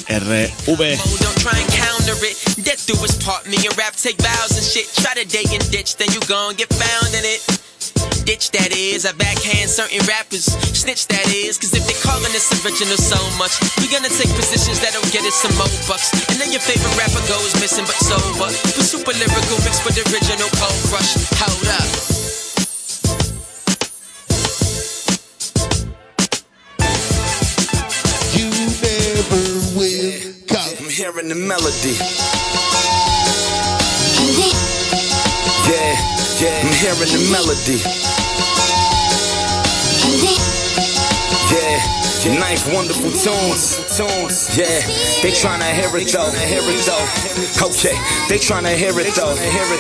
Ditch that is, I backhand certain rappers. Snitch that is, cause if they calling this original so much, we gonna take positions that don't get us some more bucks. And then your favorite rapper goes missing but sober. But super lyrical mixed with original cold crush. Hold up. You never will go. I'm hearing the melody. Yeah, I'm hearing the melody. Yeah, ninth wonderful tunes. Yeah, they tryna hear it though. Okay, they tryna hear it though.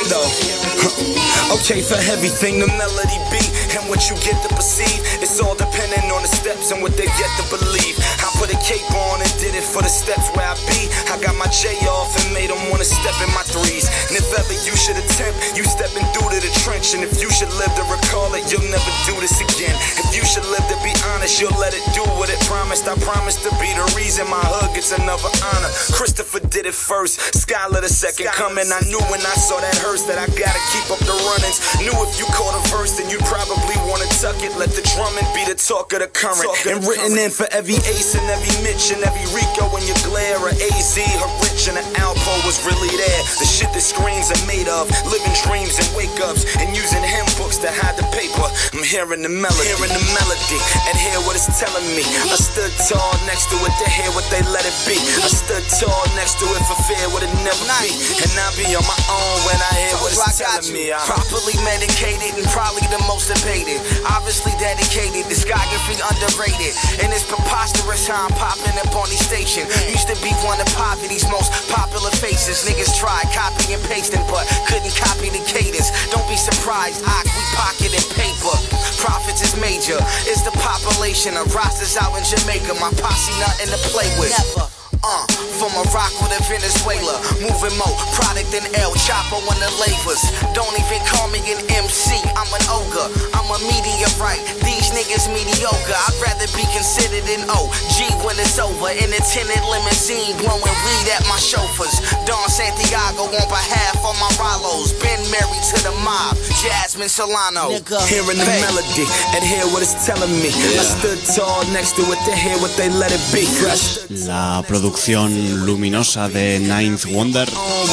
Okay, for everything the melody beat and what you get to perceive, it's all dependent on the steps and what they get to believe. I put a cape on and did it for the steps where I be. I got my J off and made them wanna step in my threes. And if ever you should attempt, you stepping through to the trench. And if you should live to recall it, you'll never do this again. If you should live to be honest, you'll let it do what it promised. I promise to be the reason my hood gets another honor. Christopher did it first, Skylar the second coming. I knew when I saw that hearse that I gotta keep up the runnings. Knew if you caught a verse, then you'd probably wanna tuck it. Let the drumming be the talk of the current. And written in for every Ace and every Mitch and every Rico and your glare. Or AZ, her rich and the Alpo was really there. The shit that screens are made of, living dreams and wake ups, and using hymn books to hide the paper. I'm hearing the melody, and hear what it's telling me. I stood tall next to it to hear what they let it be. I stood tall next to it for fear what it never be. And I'll be on my own when I hear what it's telling me. Properly medicated and probably the most debated. Obviously dedicated, discography underrated. And it's preposterous how I'm popping up on these stations. Used to be one of poverty's most popular faces. Niggas tried copying and pasting but couldn't copy the cadence. Don't be surprised, we pocketing paper. Profits is major, it's the population of rosters out in Jamaica. My posse nothing to play with. Never. From Morocco to Venezuela, moving more product than El Chapo on the labors. Don't even call me an MC, I'm an ogre, I'm a meteorite. These niggas mediocre. I'd rather be considered an OG when it's over. In a tinted limousine, blowing weed at my chauffeurs. Don Santiago on behalf of my Rollos. Been married to the mob, Jasmine Solano. Hearing the melody and hear what it's telling me. I stood tall next to it to hear what they let it be. La producción luminosa de Ninth Wonder,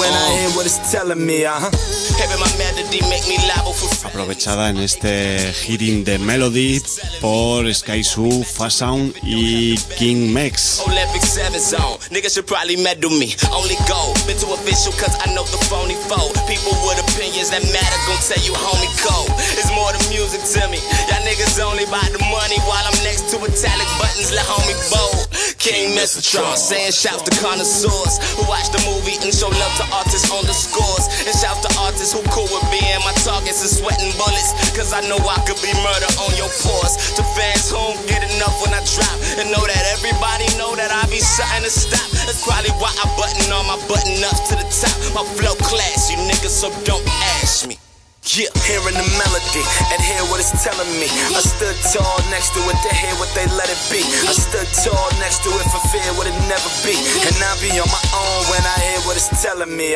aprovechada en este Hearing the Melody por Sky Zoo, Fast Sound y King Mex. Olympic 7 zone, niggas should probably medal me. Only go, been too official cause I know the phony foe. People with opinions that matter gon' tell you homie cold. It's more than music to me. Y'all niggas only buy the money while I'm next to metallic buttons, let homie bold. King Metatron, saying shouts to connoisseurs who watch the movie and show love to artists on the scores. And shout to artists who cool with being my targets and sweating bullets, cause I know I could be murder on your pores. To fans who don't get enough when I drop, and know that everybody know that I be something to stop. That's probably why I button all my button ups to the top. My flow class, you niggas, so don't ask me. Yeah, hearing the melody and hear what it's telling me. I stood tall next to it to hear what they let it be. I stood tall next to it for fear what it never be. And I'll be on my own when I hear what it's telling me,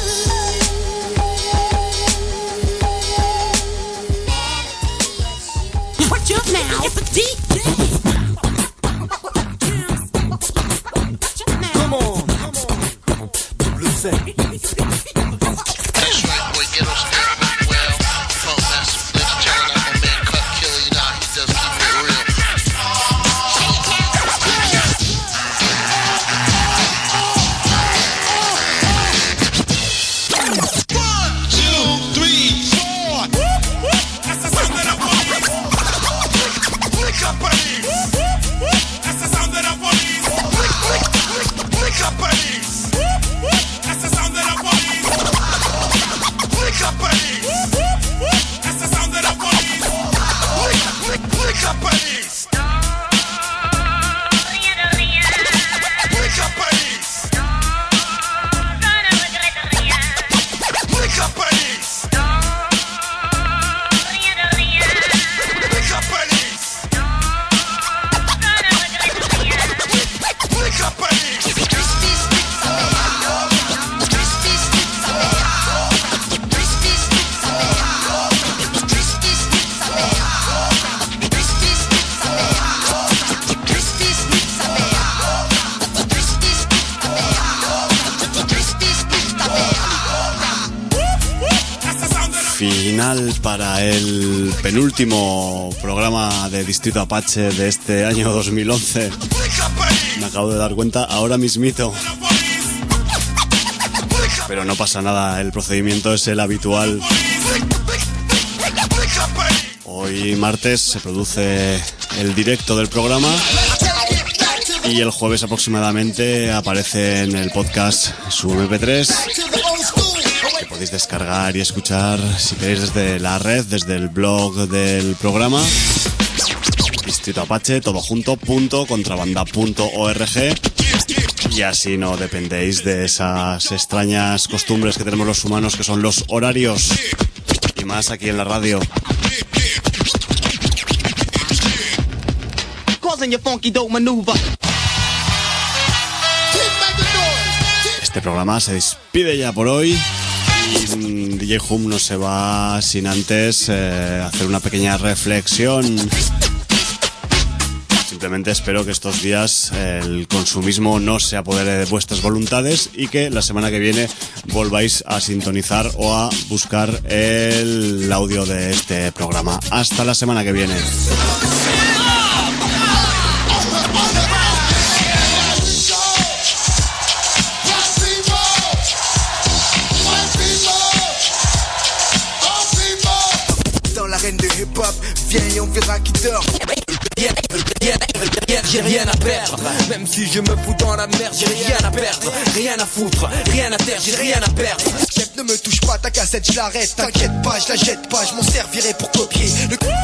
What you now? It's a DJ. Come on. Blue Say. That's right, boy, get us there. Final para el penúltimo programa de Distrito Apache de este año 2011. Me acabo de dar cuenta ahora mismito. Pero no pasa nada, el procedimiento es el habitual. Hoy martes se produce el directo del programa y el jueves aproximadamente aparece en el podcast su MP3, que podéis descargar y escuchar si queréis desde la red, desde el blog del programa, Distrito Apache, todo junto, .contrabanda.org, y así no dependéis de esas extrañas costumbres que tenemos los humanos, que son los horarios, y más aquí en la radio. Este programa se despide ya por hoy y DJ Hum no se va sin antes hacer una pequeña reflexión. Simplemente espero que estos días el consumismo no se apodere de vuestras voluntades y que la semana que viene volváis a sintonizar o a buscar el audio de este programa. Hasta la semana que viene. Viens et on verra qui dort. J'ai rien à perdre. Même si je me fous dans la merde, j'ai rien à perdre. Rien à foutre, rien à terre, j'ai rien à perdre. Chef, ne me touche pas, ta cassette, je l'arrête. T'inquiète pas, je la jette pas, je m'en servirai pour copier. Le